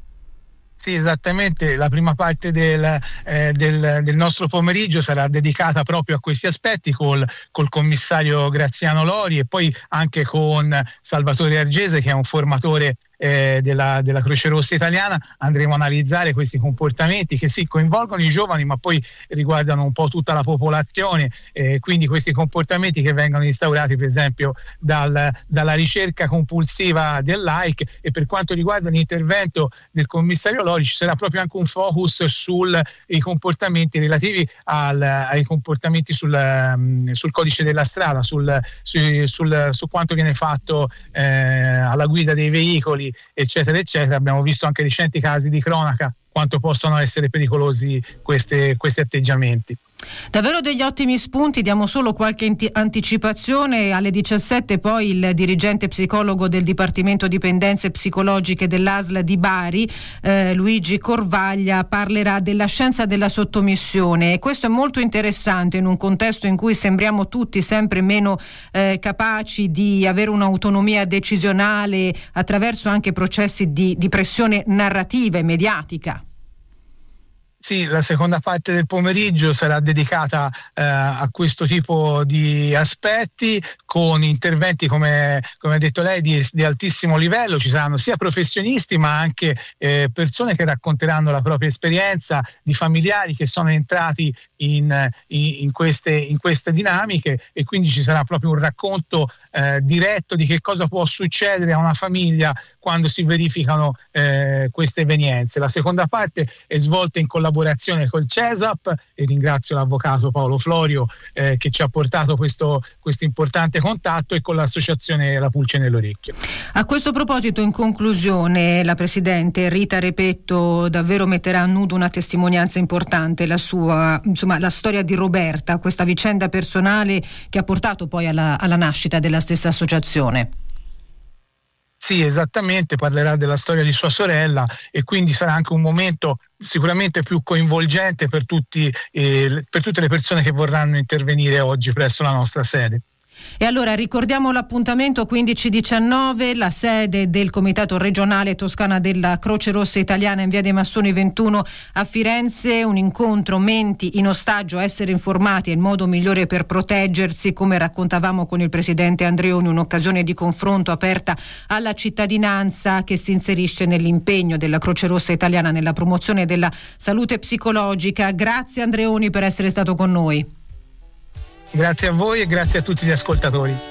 Sì, esattamente, la prima parte del, eh, del, del nostro pomeriggio sarà dedicata proprio a questi aspetti col, col commissario Graziano Lori e poi anche con Salvatore Argese, che è un formatore eh, della, della Croce Rossa Italiana. Andremo a analizzare questi comportamenti che sì, coinvolgono i giovani, ma poi riguardano un po' tutta la popolazione, eh, quindi questi comportamenti che vengono instaurati per esempio dal, dalla ricerca compulsiva del like. E per quanto riguarda l'intervento del commissario Lori, ci sarà proprio anche un focus sui comportamenti relativi al, ai comportamenti sul, um, sul codice della strada, sul, su, sul, su quanto viene fatto eh, alla guida dei veicoli, eccetera eccetera. Abbiamo visto anche recenti casi di cronaca quanto possono essere pericolosi queste, questi atteggiamenti. Davvero degli ottimi spunti, diamo solo qualche inti- anticipazione. Alle diciassette poi il dirigente psicologo del Dipartimento Dipendenze Psicologiche dell'A S L di Bari, eh, Luigi Corvaglia, parlerà della scienza della sottomissione, e questo è molto interessante in un contesto in cui sembriamo tutti sempre meno eh, capaci di avere un'autonomia decisionale attraverso anche processi di, di pressione narrativa e mediatica. Sì, la seconda parte del pomeriggio sarà dedicata eh, a questo tipo di aspetti, con interventi, come, come ha detto lei, di, di altissimo livello. Ci saranno sia professionisti ma anche eh, persone che racconteranno la propria esperienza, di familiari che sono entrati in, in, in, queste, in queste dinamiche, e quindi ci sarà proprio un racconto eh, diretto di che cosa può succedere a una famiglia quando si verificano eh, queste evenienze. La seconda parte è svolta in collaborazione col CESAP, e ringrazio l'avvocato Paolo Florio eh, che ci ha portato questo, questo importante contatto, e con l'associazione La Pulce nell'Orecchio. A questo proposito, in conclusione, la Presidente Rita Repetto davvero metterà a nudo una testimonianza importante, la sua, insomma, la storia di Roberta, questa vicenda personale che ha portato poi alla, alla nascita della stessa associazione. Sì, esattamente, parlerà della storia di sua sorella, e quindi sarà anche un momento sicuramente più coinvolgente per tutti, eh, per tutte le persone che vorranno intervenire oggi presso la nostra sede. E allora ricordiamo l'appuntamento quindici diciannove, la sede del Comitato Regionale Toscana della Croce Rossa Italiana in via dei Massoni ventuno a Firenze, un incontro Menti in ostaggio, essere informati è il modo migliore per proteggersi, come raccontavamo con il presidente Andreoni, un'occasione di confronto aperta alla cittadinanza che si inserisce nell'impegno della Croce Rossa Italiana nella promozione della salute psicologica. Grazie Andreoni per essere stato con noi. Grazie a voi e grazie a tutti gli ascoltatori.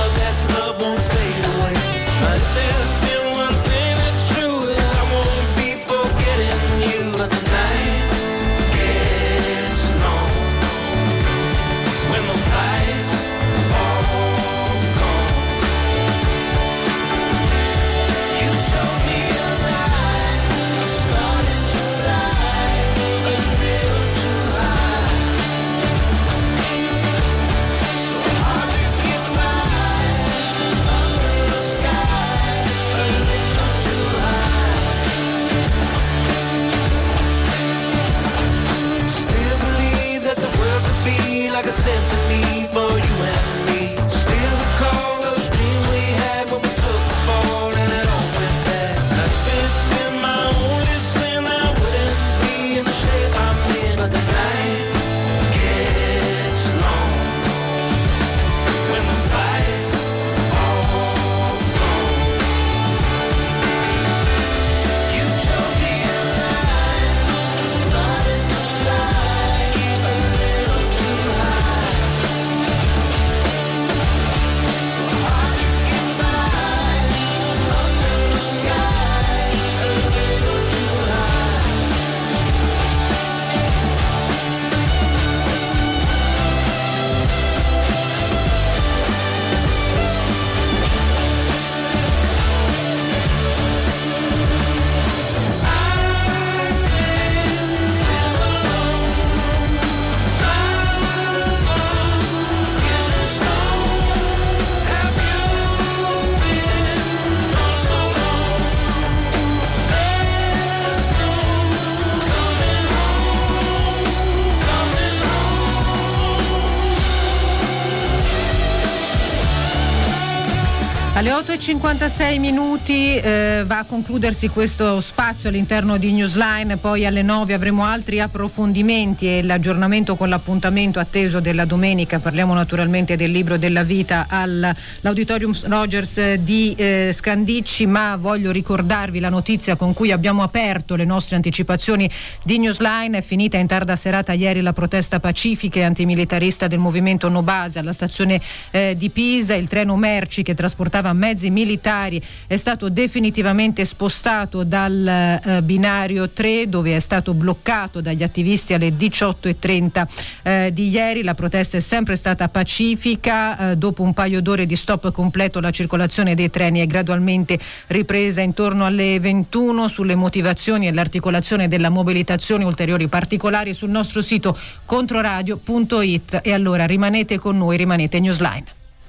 But if there been one thing that's true, I won't be Alle otto e cinquantasei minuti eh, va a concludersi questo spazio all'interno di Newsline, poi alle nove avremo altri approfondimenti e l'aggiornamento con l'appuntamento atteso della domenica. Parliamo naturalmente del libro della vita all'Auditorium Rogers di eh, Scandicci, ma voglio ricordarvi la notizia con cui abbiamo aperto le nostre anticipazioni di Newsline. È finita in tarda serata ieri la protesta pacifica e antimilitarista del movimento No Base alla stazione eh, di Pisa. Il treno merci che trasportava mezzi militari è stato definitivamente spostato dal eh, binario tre, dove è stato bloccato dagli attivisti alle diciotto e trenta eh, di ieri. La protesta è sempre stata pacifica, eh, dopo un paio d'ore di stop completo la circolazione dei treni è gradualmente ripresa intorno alle ventuno. Sulle motivazioni e l'articolazione della mobilitazione, ulteriori particolari sul nostro sito controradio punto it. E allora rimanete con noi, rimanete Newsline.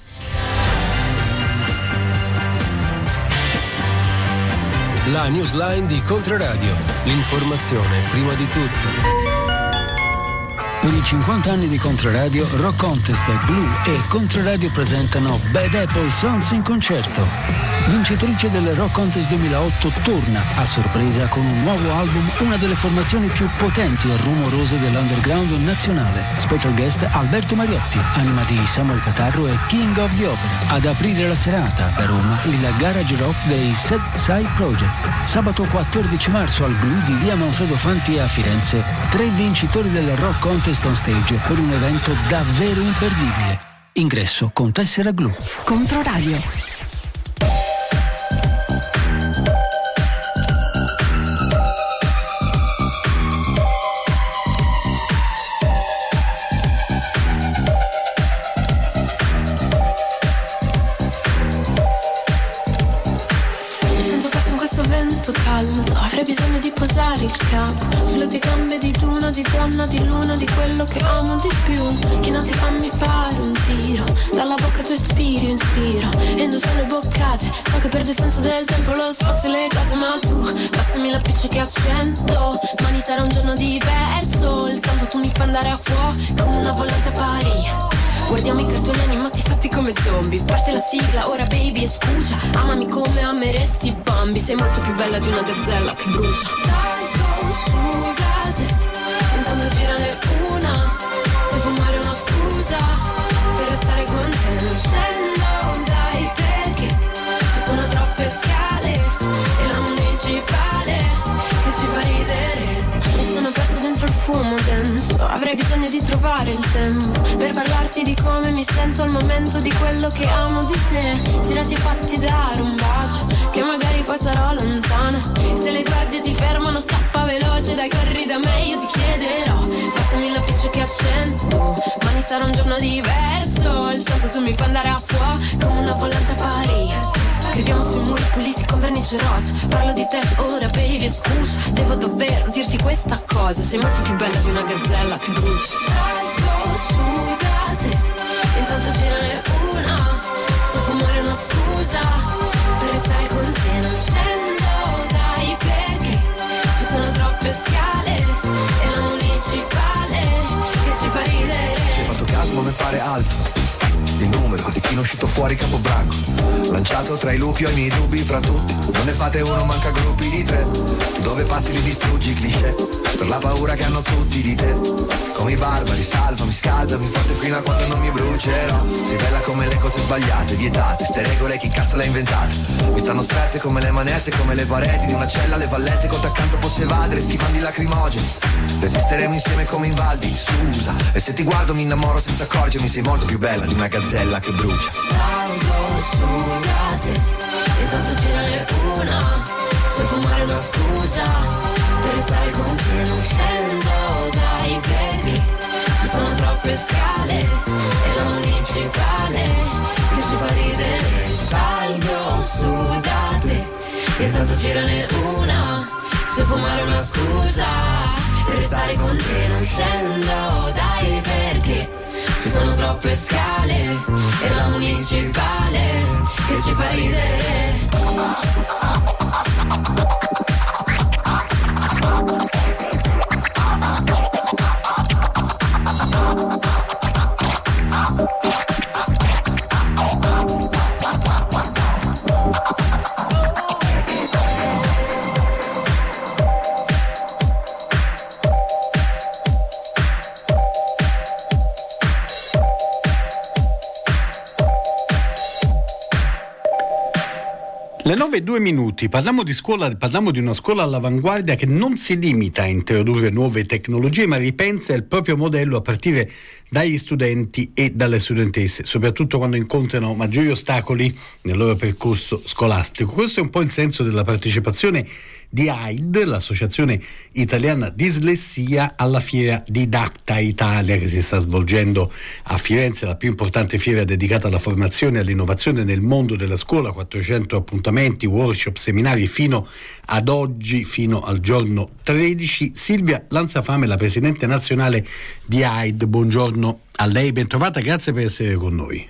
La Newsline di Controradio, l'informazione prima di tutto. Per i cinquanta anni di Controradio, Rock Contest, Glue e Controradio presentano Bad Apple Sons in concerto. Vincitrice del Rock Contest duemilaotto torna a sorpresa con un nuovo album, una delle formazioni più potenti e rumorose dell'underground nazionale. Special guest Alberto Mariotti, anima di Samuel Catarro e King of the Opera. Ad aprire la serata da Roma il garage rock dei Sad Side Project. Sabato quattordici marzo al Glue di via Manfredo Fanti a Firenze. Tre vincitori del Rock Contest on stage per un evento davvero imperdibile. Ingresso con tessera Glue. Controradio. Caldo, avrei bisogno di posare il capo sulle tue gambe di luna, di donna, di luna, di quello che amo di più. Che non ti fammi fare un tiro, dalla bocca tu espiri, io inspiro, e non sono le boccate, so che perde il senso del tempo, lo spazio e le cose, ma tu passami la piccia che accendo, domani sarà un giorno diverso, il tanto tu mi fai andare a fuoco come una volante a Parigi. Guardiamo i cartoni animati fatti come zombie. Parte la sigla, ora baby e scusa. Amami come ameresti Bambi. Sei molto più bella di una gazzella che brucia. Salgo su da te, intanto girane una. Se fumare una scusa per restare con te. Non scendo dai perché ci sono troppe scale e la municipale che ci fa ridere. Mi sono perso dentro il fumo denso, avrei bisogno di trovare il tempo per parlarti di come mi sento al momento, di quello che amo di te. Girati e fatti dare un bacio, che magari poi sarò lontana. Se le guardie ti fermano scappa veloce, dai corri da me, io ti chiederò. Passami la piccia che accendo, domani sarà un giorno diverso, il tanto tu mi fai andare a fuoco come una volante a Parigi. Scriviamo sui muri puliti con vernice rosa. Parlo di te ora baby e scusa, devo davvero dirti questa cosa. Sei molto più bella di una gazzella che brucia. Salgo su da te, intanto girane una. Se fumare una scusa per restare con te. Non scendo dai perché ci sono troppe scale e la municipale che ci fa ridere. Ci hai fatto caso ma mi pare alto il numero di chi non è uscito fuori Capobranco, lanciato tra i lupi ho i miei dubbi fra tutti, non ne fate uno manca gruppi di tre, tu dove passi li distruggi cliché, per la paura che hanno tutti di te, come i barbari salvami, scaldami forte fino a quando non mi brucerò, sei bella come le cose sbagliate, vietate, ste regole chi cazzo le ha inventate, mi stanno strette come le manette, come le pareti di una cella, le vallette col t'accanto posso evadere, schifando i lacrimogeni, resisteremo insieme come in Val di Susa, e se ti guardo mi innamoro senza accorgermi, sei molto più bella di una gazzella che brucia. Salgo su da te, intanto girane una. Se fumare una scusa per restare con te. Non scendo dai perché ci sono troppe scale e la municipale che ci fa ridere. Salgo su da te, intanto girane una. Se fumare una scusa per restare con te. Non scendo dai perché ci sono troppe scale e la municipale che ci fa ridere. Le nove e due minuti, parliamo di scuola, parliamo di una scuola all'avanguardia che non si limita a introdurre nuove tecnologie, ma ripensa il proprio modello a partire dagli studenti e dalle studentesse, soprattutto quando incontrano maggiori ostacoli nel loro percorso scolastico. Questo è un po' il senso della partecipazione di A I D, l'Associazione Italiana Dislessia, alla fiera Didacta Italia che si sta svolgendo a Firenze, la più importante fiera dedicata alla formazione e all'innovazione nel mondo della scuola. Quattrocento appuntamenti, workshop, seminari fino ad oggi, fino al giorno tredici. Silvia Lanzafame, la presidente nazionale di A I D, buongiorno a lei, bentrovata, grazie per essere con noi.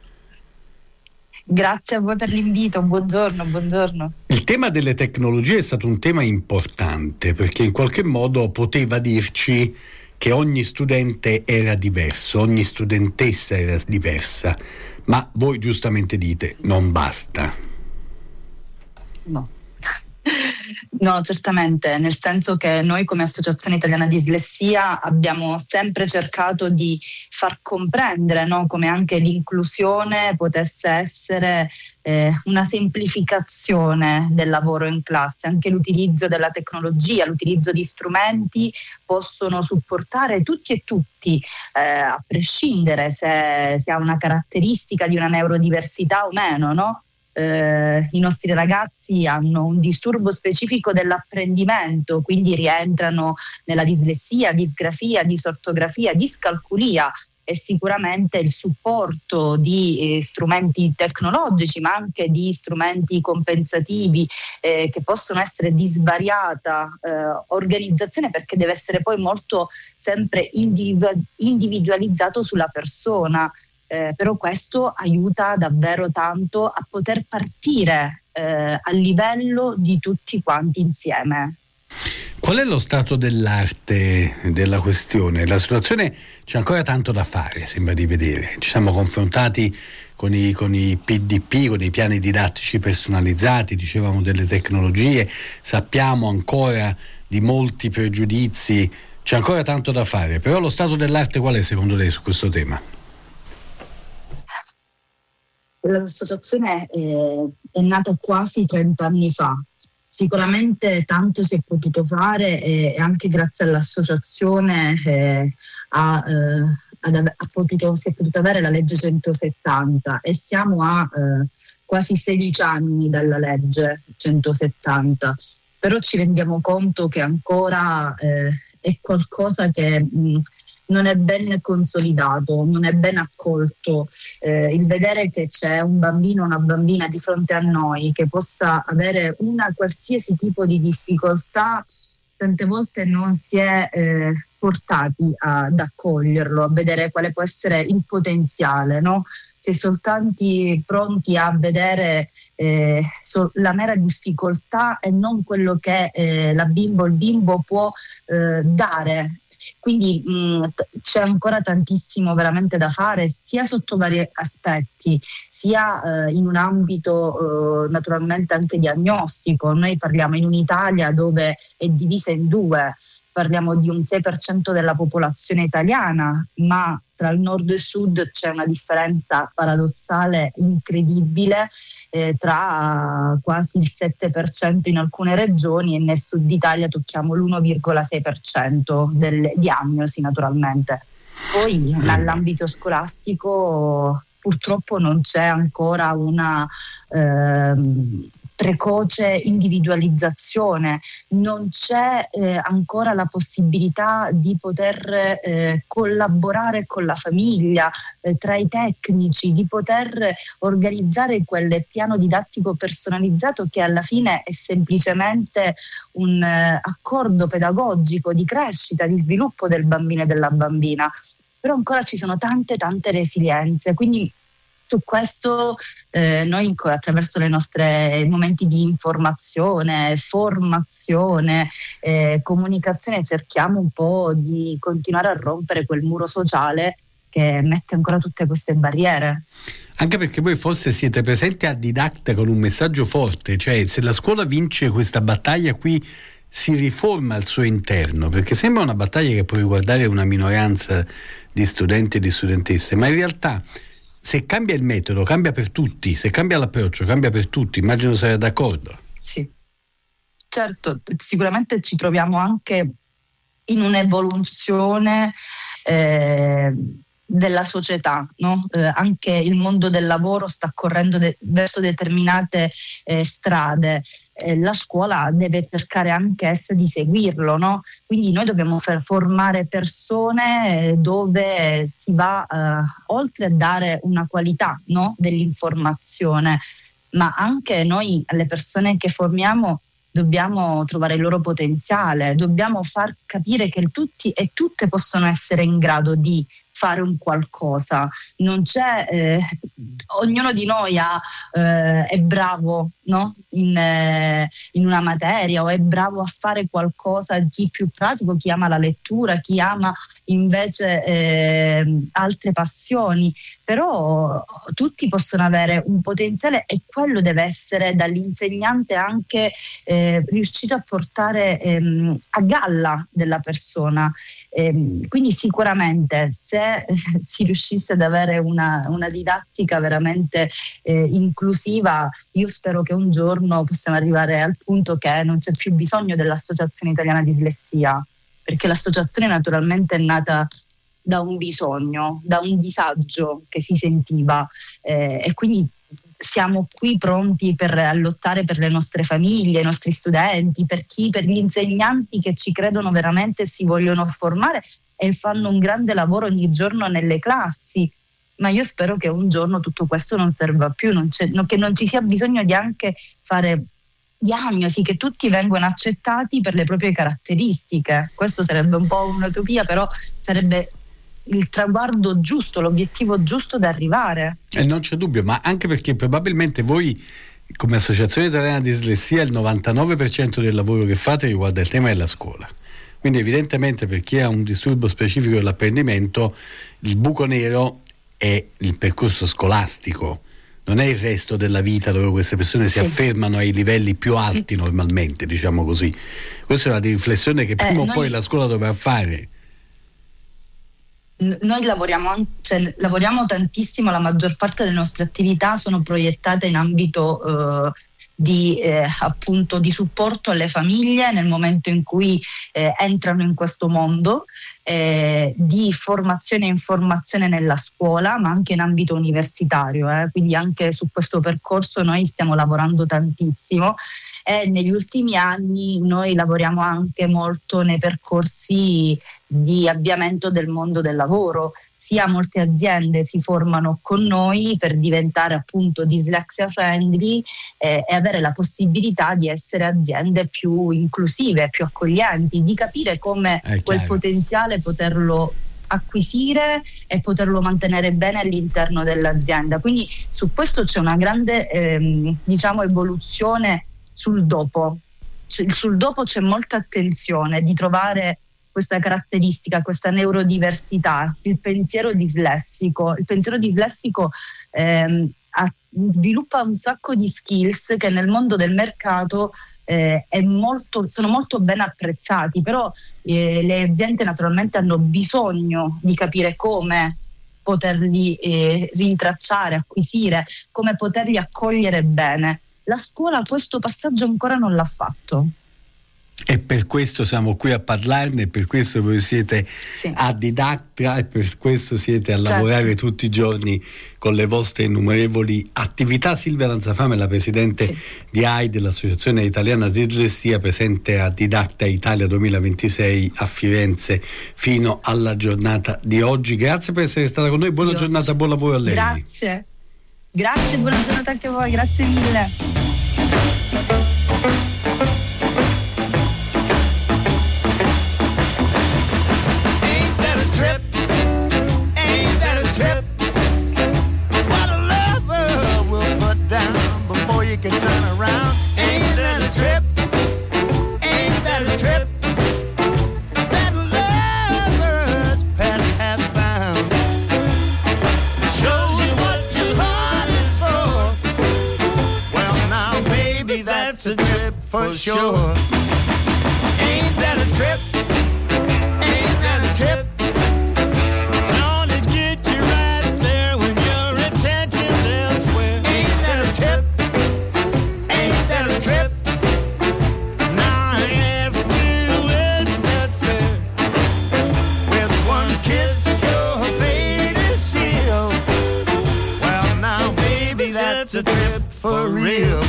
Grazie a voi per l'invito, buongiorno, buongiorno. Il tema delle tecnologie è stato un tema importante perché in qualche modo poteva dirci che ogni studente era diverso, ogni studentessa era diversa, ma voi giustamente dite non basta. No. No, certamente, nel senso che noi come Associazione Italiana Dislessia abbiamo sempre cercato di far comprendere, no, come anche l'inclusione potesse essere eh, una semplificazione del lavoro in classe. Anche l'utilizzo della tecnologia, l'utilizzo di strumenti possono supportare tutti e tutti, eh, a prescindere se, se ha una caratteristica di una neurodiversità o meno, no? Eh, i nostri ragazzi hanno un disturbo specifico dell'apprendimento, quindi rientrano nella dislessia, disgrafia, disortografia, discalculia, e sicuramente il supporto di eh, strumenti tecnologici ma anche di strumenti compensativi eh, che possono essere di svariata eh, organizzazione, perché deve essere poi molto sempre individu- individualizzato sulla persona. Eh, però questo aiuta davvero tanto a poter partire eh, a livello di tutti quanti insieme. Qual è lo stato dell'arte della questione? La situazione c'è ancora tanto da fare, sembra di vedere. Ci siamo confrontati con i, con i P D P, con i piani didattici personalizzati, dicevamo delle tecnologie, sappiamo ancora di molti pregiudizi, c'è ancora tanto da fare. Però lo stato dell'arte qual è secondo lei su questo tema? L'associazione è, è nata quasi trenta anni fa. Sicuramente tanto si è potuto fare e anche grazie all'associazione eh, ha, eh, ha potuto, si è potuto avere la legge centosettanta e siamo a eh, quasi sedici anni dalla legge centosettanta. Però ci rendiamo conto che ancora eh, è qualcosa che mh, non è ben consolidato, non è ben accolto. Eh, il vedere che c'è un bambino o una bambina di fronte a noi che possa avere una qualsiasi tipo di difficoltà, tante volte non si è eh, portati ad accoglierlo, a vedere quale può essere il potenziale, no? Si è soltanto pronti a vedere eh, so, la mera difficoltà e non quello che eh, la bimbo o il bimbo può eh, dare. Quindi mh, t- c'è ancora tantissimo veramente da fare, sia sotto vari aspetti, sia eh, in un ambito eh, naturalmente anche diagnostico. Noi parliamo in un'Italia dove è divisa in due, parliamo di un sei per cento della popolazione italiana, ma tra il nord e il sud c'è una differenza paradossale incredibile, eh, tra quasi il sette per cento in alcune regioni, e nel sud Italia tocchiamo l'uno virgola sei per cento delle diagnosi naturalmente. Poi nell'ambito scolastico purtroppo non c'è ancora una ehm, precoce individualizzazione, non c'è eh, ancora la possibilità di poter eh, collaborare con la famiglia, eh, tra i tecnici, di poter organizzare quel piano didattico personalizzato che alla fine è semplicemente un eh, accordo pedagogico di crescita, di sviluppo del bambino e della bambina. Però ancora ci sono tante tante resilienze, quindi su questo eh, noi attraverso le nostre momenti di informazione, formazione, eh, comunicazione cerchiamo un po' di continuare a rompere quel muro sociale che mette ancora tutte queste barriere. Anche perché voi forse siete presenti a Didacta con un messaggio forte, cioè se la scuola vince questa battaglia qui si riforma al suo interno, perché sembra una battaglia che può riguardare una minoranza di studenti e di studentesse, ma in realtà se cambia il metodo, cambia per tutti, se cambia l'approccio, cambia per tutti, immagino sarà d'accordo. Sì, certo, sicuramente ci troviamo anche in un'evoluzione eh, della società, no? Eh, anche il mondo del lavoro sta correndo de- verso determinate eh, strade, eh, la scuola deve cercare anche essa di seguirlo, no? Quindi noi dobbiamo far formare persone eh, dove si va eh, oltre a dare una qualità, no? dell'informazione, ma anche noi alle persone che formiamo dobbiamo trovare il loro potenziale, dobbiamo far capire che tutti e tutte possono essere in grado di fare un qualcosa. Non c'è eh, ognuno di noi ha, eh, è bravo, no? in, eh, in una materia, o è bravo a fare qualcosa, chi più pratico, chi ama la lettura, chi ama invece eh, altre passioni, però tutti possono avere un potenziale e quello deve essere dall'insegnante anche eh, riuscito a portare ehm, a galla della persona. Ehm, quindi sicuramente se eh, si riuscisse ad avere una, una didattica veramente eh, inclusiva, io spero che un giorno possiamo arrivare al punto che non c'è più bisogno dell'Associazione Italiana Dislessia, perché l'associazione naturalmente è nata da un bisogno, da un disagio che si sentiva eh, e quindi siamo qui pronti per lottare per le nostre famiglie, i nostri studenti, per chi, per gli insegnanti che ci credono veramente e si vogliono formare e fanno un grande lavoro ogni giorno nelle classi. Ma io spero che un giorno tutto questo non serva più, non c'è, no, che non ci sia bisogno di anche fare diagnosi, che tutti vengono accettati per le proprie caratteristiche. Questo sarebbe un po' un'utopia, però sarebbe il traguardo giusto, l'obiettivo giusto da arrivare. E eh, non c'è dubbio, ma anche perché probabilmente voi come Associazione Italiana Dislessia il novantanove per cento del lavoro che fate riguarda il tema della scuola. Quindi evidentemente per chi ha un disturbo specifico dell'apprendimento il buco nero è il percorso scolastico, non è il resto della vita dove queste persone si sì. affermano ai livelli più alti normalmente, diciamo così. Questa è una riflessione che prima eh, o noi... poi la scuola dovrà fare. Noi lavoriamo, cioè, lavoriamo tantissimo, la maggior parte delle nostre attività sono proiettate in ambito eh, di, eh, appunto, di supporto alle famiglie nel momento in cui eh, entrano in questo mondo, eh, di formazione e informazione nella scuola, ma anche in ambito universitario. Eh. Quindi anche su questo percorso noi stiamo lavorando tantissimo. E negli ultimi anni noi lavoriamo anche molto nei percorsi di avviamento del mondo del lavoro, sia molte aziende si formano con noi per diventare appunto dyslexia friendly eh, e avere la possibilità di essere aziende più inclusive, più accoglienti, di capire come quel potenziale poterlo acquisire e poterlo mantenere bene all'interno dell'azienda. Quindi su questo c'è una grande ehm, diciamo evoluzione sul dopo. C- sul dopo c'è molta attenzione di trovare questa caratteristica, questa neurodiversità, il pensiero dislessico. Il pensiero dislessico ehm, ha, sviluppa un sacco di skills che nel mondo del mercato eh, è molto, sono molto ben apprezzati, però eh, le aziende naturalmente hanno bisogno di capire come poterli eh, rintracciare, acquisire, come poterli accogliere bene. La scuola questo passaggio ancora non l'ha fatto. E per questo siamo qui a parlarne, per questo voi siete sì. a Didacta e per questo siete a certo. lavorare tutti i giorni con le vostre innumerevoli attività. Silvia Lanzafame è la presidente sì. di A I, dell'Associazione Italiana Dislessia, presente a Didacta Italia duemilaventisei a Firenze fino alla giornata di oggi. Grazie per essere stata con noi, buona Io giornata, buon lavoro a lei. Grazie, grazie, buona giornata anche a voi, grazie mille. Can turn around. Ain't that a trip? Ain't that a trip? That lovers past have found. Shows you what your heart is for. Well now baby, that's a trip for sure. Ain't that a trip? Ain't that a trip? Gonna get you right there when you're a that's a trip for real.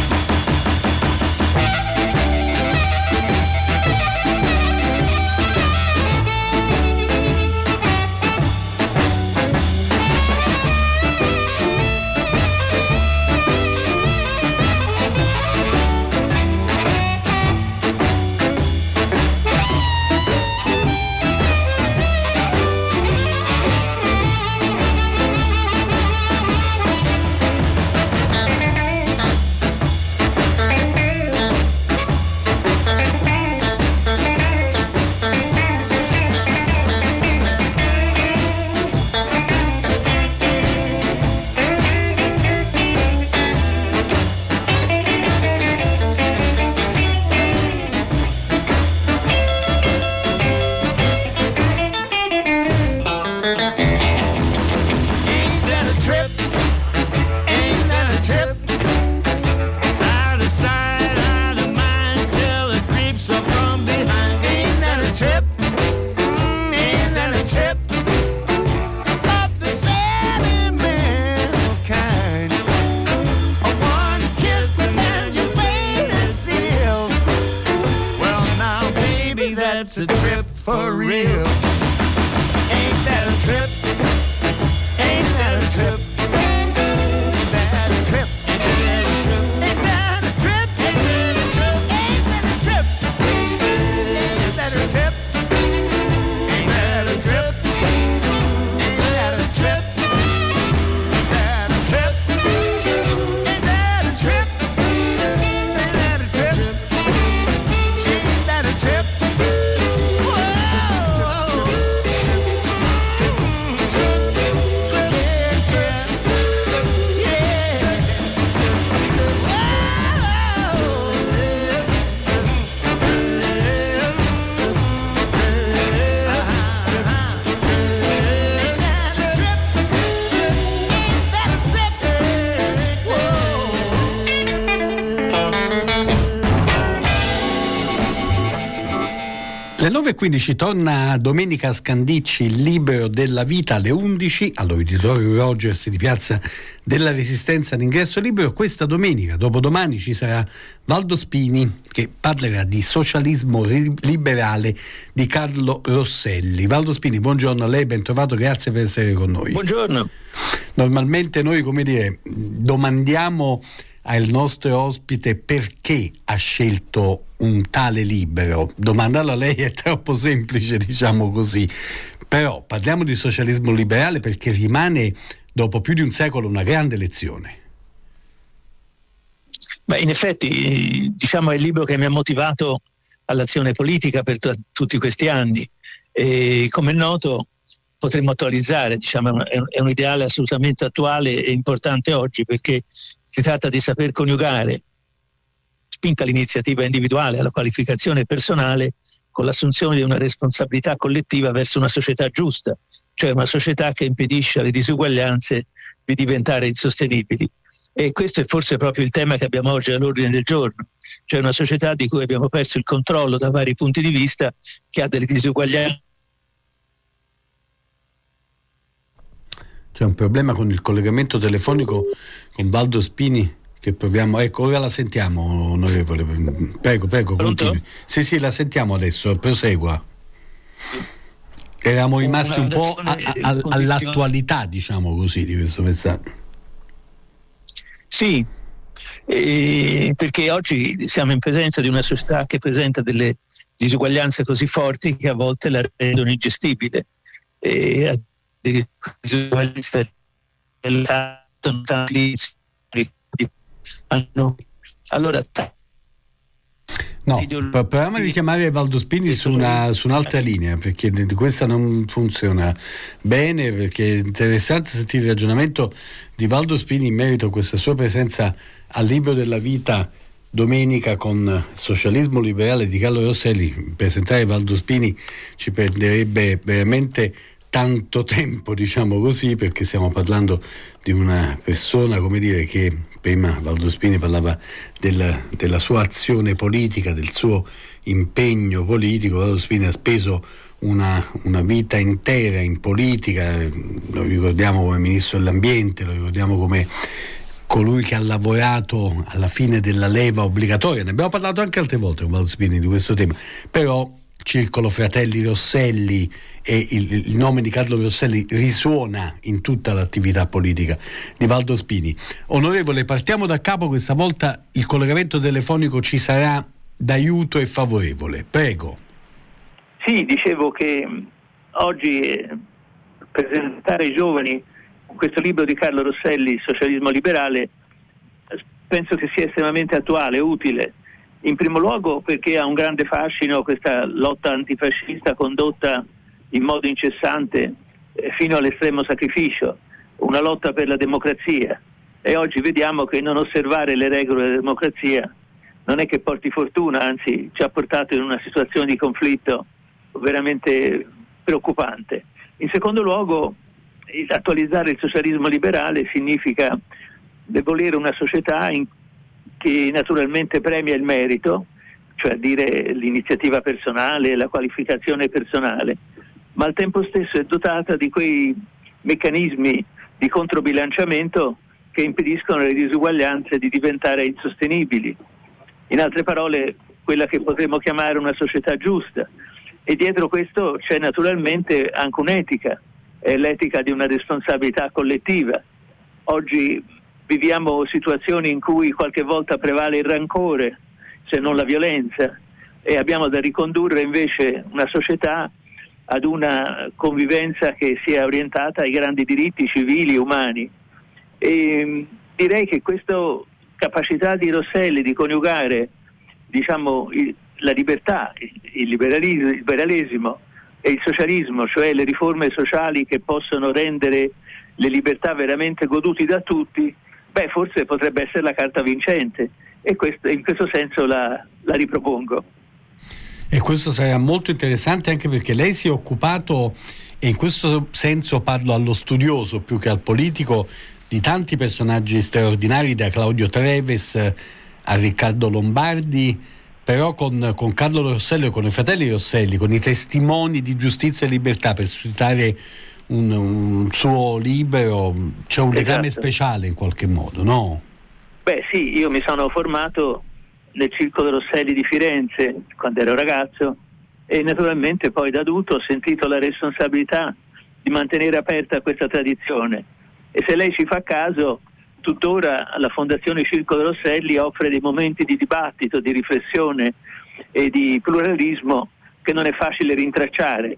That's a trip for real. Ain't that a trip? Ain't that a trip? Ain't that a trip? Ain't that a trip? Ain't that a trip? Ain't that a trip? Ain't that a trip? Ain't that a trip? Ain't that a trip? Ain't that a trip? Ain't that a trip? Ain't that a trip? Alle nove e quindici torna Domenica Scandicci, il libero della vita, alle undici all'Auditorio Rogers di Piazza della Resistenza, all'ingresso libero. Questa domenica, dopodomani, ci sarà Valdo Spini che parlerà di socialismo liberale di Carlo Rosselli. Valdo Spini, buongiorno a lei, ben trovato, grazie per essere con noi. Buongiorno. Normalmente noi, come dire, domandiamo al nostro ospite perché ha scelto un tale libro. Domandarlo a lei è troppo semplice, diciamo così, però parliamo di socialismo liberale perché rimane dopo più di un secolo una grande lezione. Beh, in effetti, diciamo, è il libro che mi ha motivato all'azione politica per t- tutti questi anni e, come è noto, potremmo attualizzare, diciamo, è un, è un ideale assolutamente attuale e importante oggi, perché si tratta di saper coniugare spinta all'iniziativa individuale, alla qualificazione personale, con l'assunzione di una responsabilità collettiva verso una società giusta, cioè una società che impedisce alle disuguaglianze di diventare insostenibili. E questo è forse proprio il tema che abbiamo oggi all'ordine del giorno, cioè una società di cui abbiamo perso il controllo da vari punti di vista, che ha delle disuguaglianze. C'è un problema con il collegamento telefonico con Valdo Spini che proviamo, ecco, ora la sentiamo, onorevole, prego, prego, continui. Sì, sì, la sentiamo adesso, prosegua. Eravamo rimasti un po' a, a, all'attualità, diciamo così, di questo messaggio. Sì, eh, perché oggi siamo in presenza di una società che presenta delle disuguaglianze così forti che a volte la rendono ingestibile. E, disuguaglianze allora no, proviamo a richiamare Valdo Spini su, una, su un'altra linea, perché questa non funziona bene, perché è interessante sentire il ragionamento di Valdo Spini in merito a questa sua presenza al libro della vita domenica con Socialismo liberale di Carlo Rosselli. Presentare Valdo Spini ci prenderebbe veramente tanto tempo, diciamo così, perché stiamo parlando di una persona, come dire, che prima Valdo Spini parlava del, della sua azione politica, del suo impegno politico. Valdo Spini ha speso una, una vita intera in politica, lo ricordiamo come ministro dell'ambiente, lo ricordiamo come colui che ha lavorato alla fine della leva obbligatoria. Ne abbiamo parlato anche altre volte con Valdo Spini di questo tema, però Circolo Fratelli Rosselli e il, il nome di Carlo Rosselli risuona in tutta l'attività politica di Valdo Spini. Onorevole, partiamo da capo, questa volta il collegamento telefonico ci sarà d'aiuto e favorevole. Prego. Sì, dicevo che oggi eh, presentare ai giovani questo libro di Carlo Rosselli, Socialismo liberale, penso che sia estremamente attuale, utile. In primo luogo perché ha un grande fascino questa lotta antifascista condotta in modo incessante eh, fino all'estremo sacrificio, una lotta per la democrazia, e oggi vediamo che non osservare le regole della democrazia non è che porti fortuna, anzi ci ha portato in una situazione di conflitto veramente preoccupante. In secondo luogo, attualizzare il socialismo liberale significa volere una società in che naturalmente premia il merito, cioè a dire l'iniziativa personale, la qualificazione personale, ma al tempo stesso è dotata di quei meccanismi di controbilanciamento che impediscono alle disuguaglianze di diventare insostenibili. In altre parole, quella che potremmo chiamare una società giusta. E dietro questo c'è naturalmente anche un'etica, è l'etica di una responsabilità collettiva. Oggi viviamo situazioni in cui qualche volta prevale il rancore, se non la violenza, e abbiamo da ricondurre invece una società ad una convivenza che sia orientata ai grandi diritti civili e umani. E direi che questa capacità di Rosselli di coniugare, diciamo, il, la libertà, il liberalismo, il liberalismo e il socialismo, cioè le riforme sociali che possono rendere le libertà veramente goduti da tutti, beh, forse potrebbe essere la carta vincente, e questo, in questo senso la, la ripropongo. E questo sarà molto interessante anche perché lei si è occupato, e in questo senso parlo allo studioso più che al politico, di tanti personaggi straordinari, da Claudio Treves a Riccardo Lombardi, però con, con Carlo Rosselli, con i fratelli Rosselli, con i testimoni di giustizia e libertà, per citare Un, un suo libro, c'è un legame esatto. speciale in qualche modo, no? Beh sì, io mi sono formato nel Circolo Rosselli di Firenze quando ero ragazzo, e naturalmente poi da adulto ho sentito la responsabilità di mantenere aperta questa tradizione, e se lei ci fa caso, tuttora la Fondazione Circolo Rosselli offre dei momenti di dibattito, di riflessione e di pluralismo che non è facile rintracciare.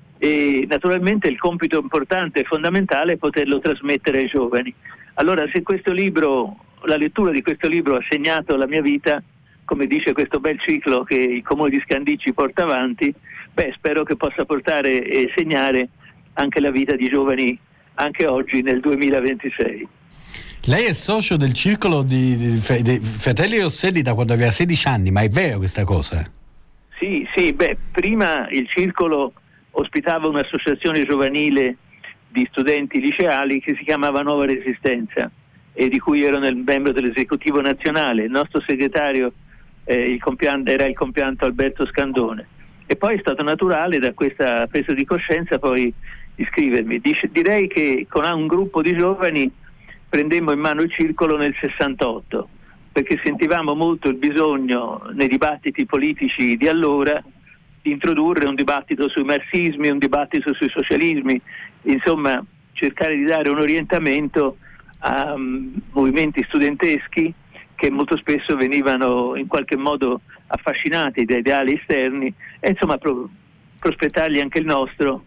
E naturalmente il compito importante e fondamentale è poterlo trasmettere ai giovani. Allora, se questo libro, la lettura di questo libro ha segnato la mia vita, come dice questo bel ciclo che il Comune di Scandicci porta avanti, beh, spero che possa portare e segnare anche la vita di giovani anche oggi nel duemilaventisei. Lei è socio del Circolo di, di, di Fratelli Rosselli da quando aveva sedici anni, ma è vero questa cosa? Sì, sì, beh, prima il Circolo ospitava un'associazione giovanile di studenti liceali che si chiamava Nuova Resistenza, e di cui ero nel membro dell'esecutivo nazionale. Il nostro segretario eh, il compianto, era il compianto Alberto Scandone, e poi è stato naturale da questa presa di coscienza poi iscrivermi. Dice, direi che con un gruppo di giovani prendemmo in mano il Circolo nel sessantotto, perché sentivamo molto il bisogno nei dibattiti politici di allora di introdurre un dibattito sui marxismi, un dibattito sui socialismi, insomma cercare di dare un orientamento a um, movimenti studenteschi che molto spesso venivano in qualche modo affascinati da ideali esterni, e insomma pro- prospettargli anche il nostro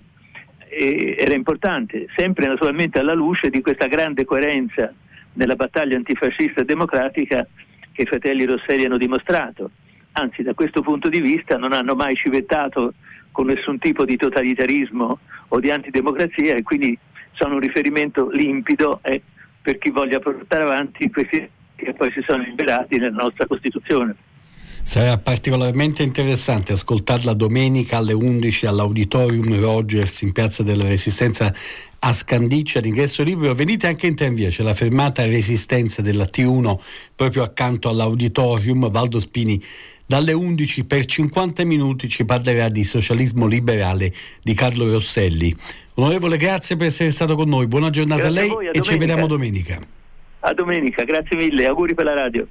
e, era importante, sempre naturalmente alla luce di questa grande coerenza nella battaglia antifascista e democratica che i fratelli Rosselli hanno dimostrato. Anzi, da questo punto di vista non hanno mai civettato con nessun tipo di totalitarismo o di antidemocrazia, e quindi sono un riferimento limpido eh, per chi voglia portare avanti questi che poi si sono liberati nella nostra Costituzione. Sarà particolarmente interessante ascoltarla domenica alle undici all'Auditorium Rogers in Piazza della Resistenza a Scandicci, all'ingresso libero. Venite anche in tramvia, c'è la fermata Resistenza della T uno proprio accanto all'Auditorium. Valdo Spini dalle undici per cinquanta minuti ci parlerà di socialismo liberale di Carlo Rosselli. Onorevole, grazie per essere stato con noi, buona giornata grazie a lei a voi, a e domenica. Ci vediamo domenica. A domenica, grazie mille, auguri per la radio.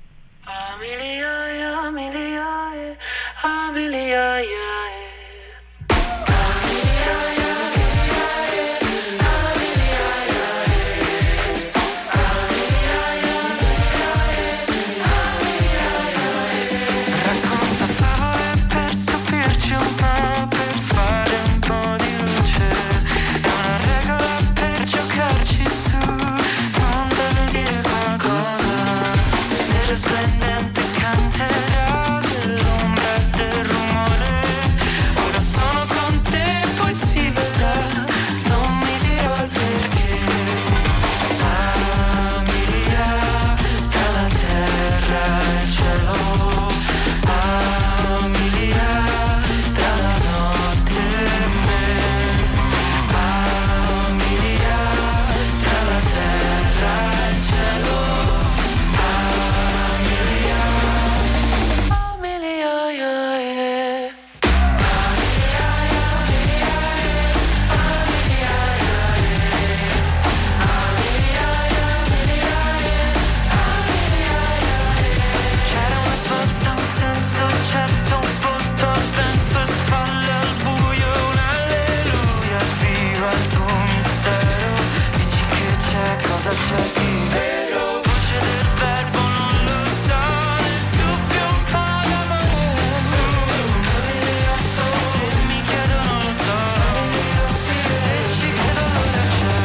Splendente canterà dell'ombra e del rumore. Ora sono con te, poi si vedrà. Non mi dirò il perché. Amelia, tra la terra e il cielo. Amelia, tra la notte e me. Amelia, tra la terra e il cielo. Cosa c'è di vero? Voce del verbo non lo so, nel dubbio un po' d'amore. Se mi chiedo non lo so, se ci credo allora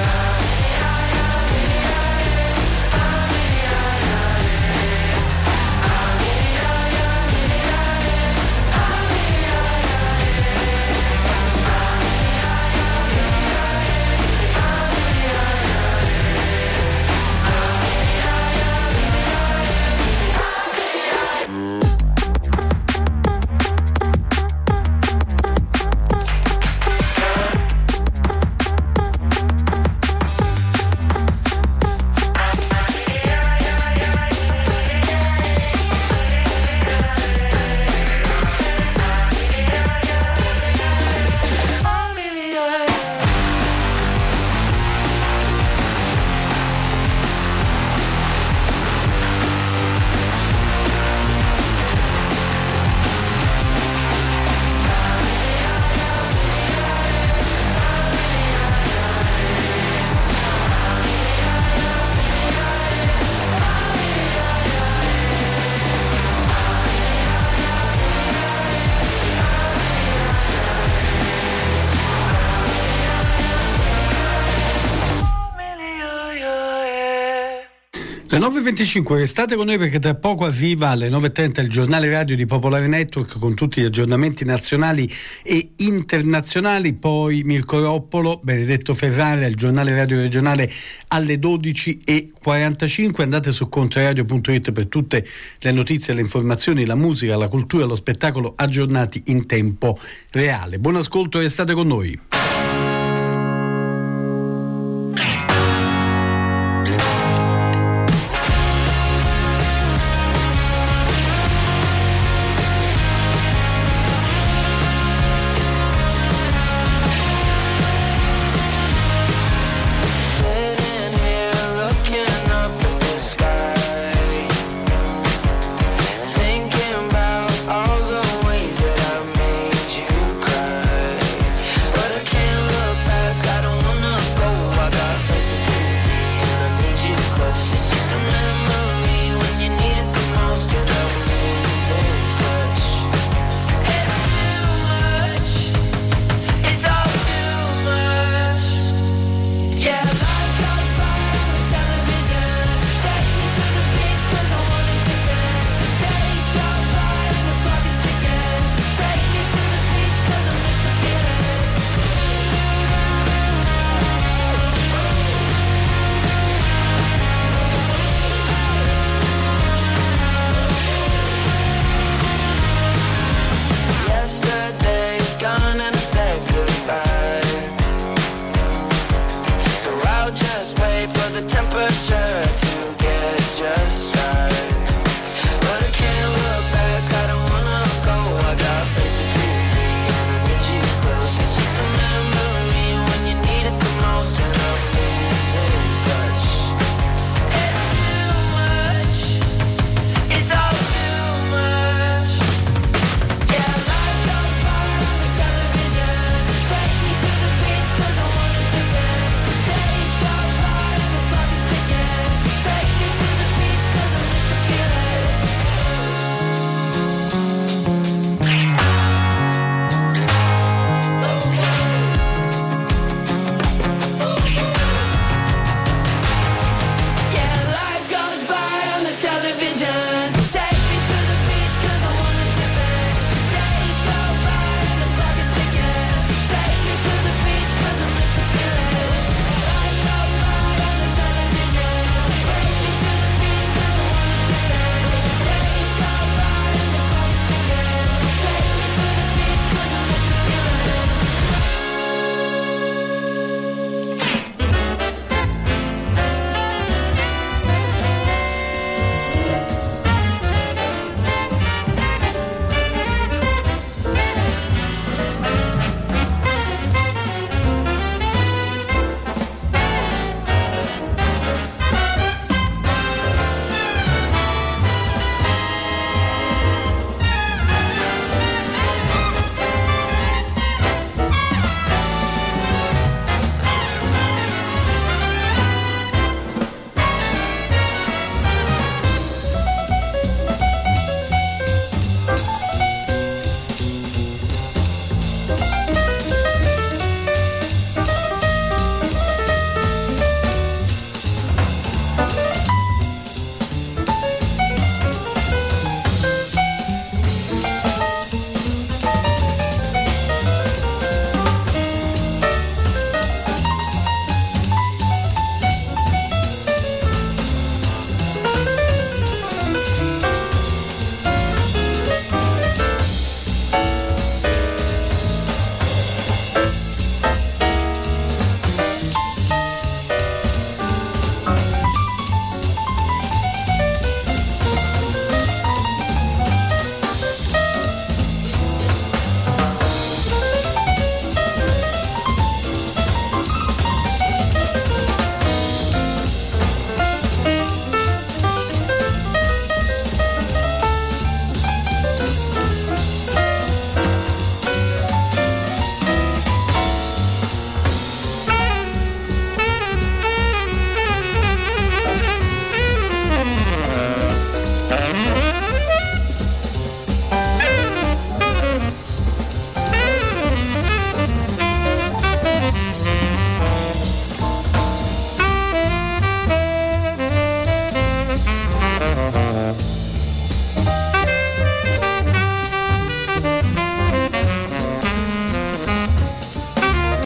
Le nove e venticinque, restate con noi perché tra poco arriva alle nove e trenta il giornale radio di Popolare Network con tutti gli aggiornamenti nazionali e internazionali, poi Mirko Roppolo, Benedetto Ferrara, il giornale radio regionale alle dodici e quarantacinque. Andate su controradio punto it per tutte le notizie, le informazioni, la musica, la cultura, lo spettacolo aggiornati in tempo reale. Buon ascolto e restate con noi.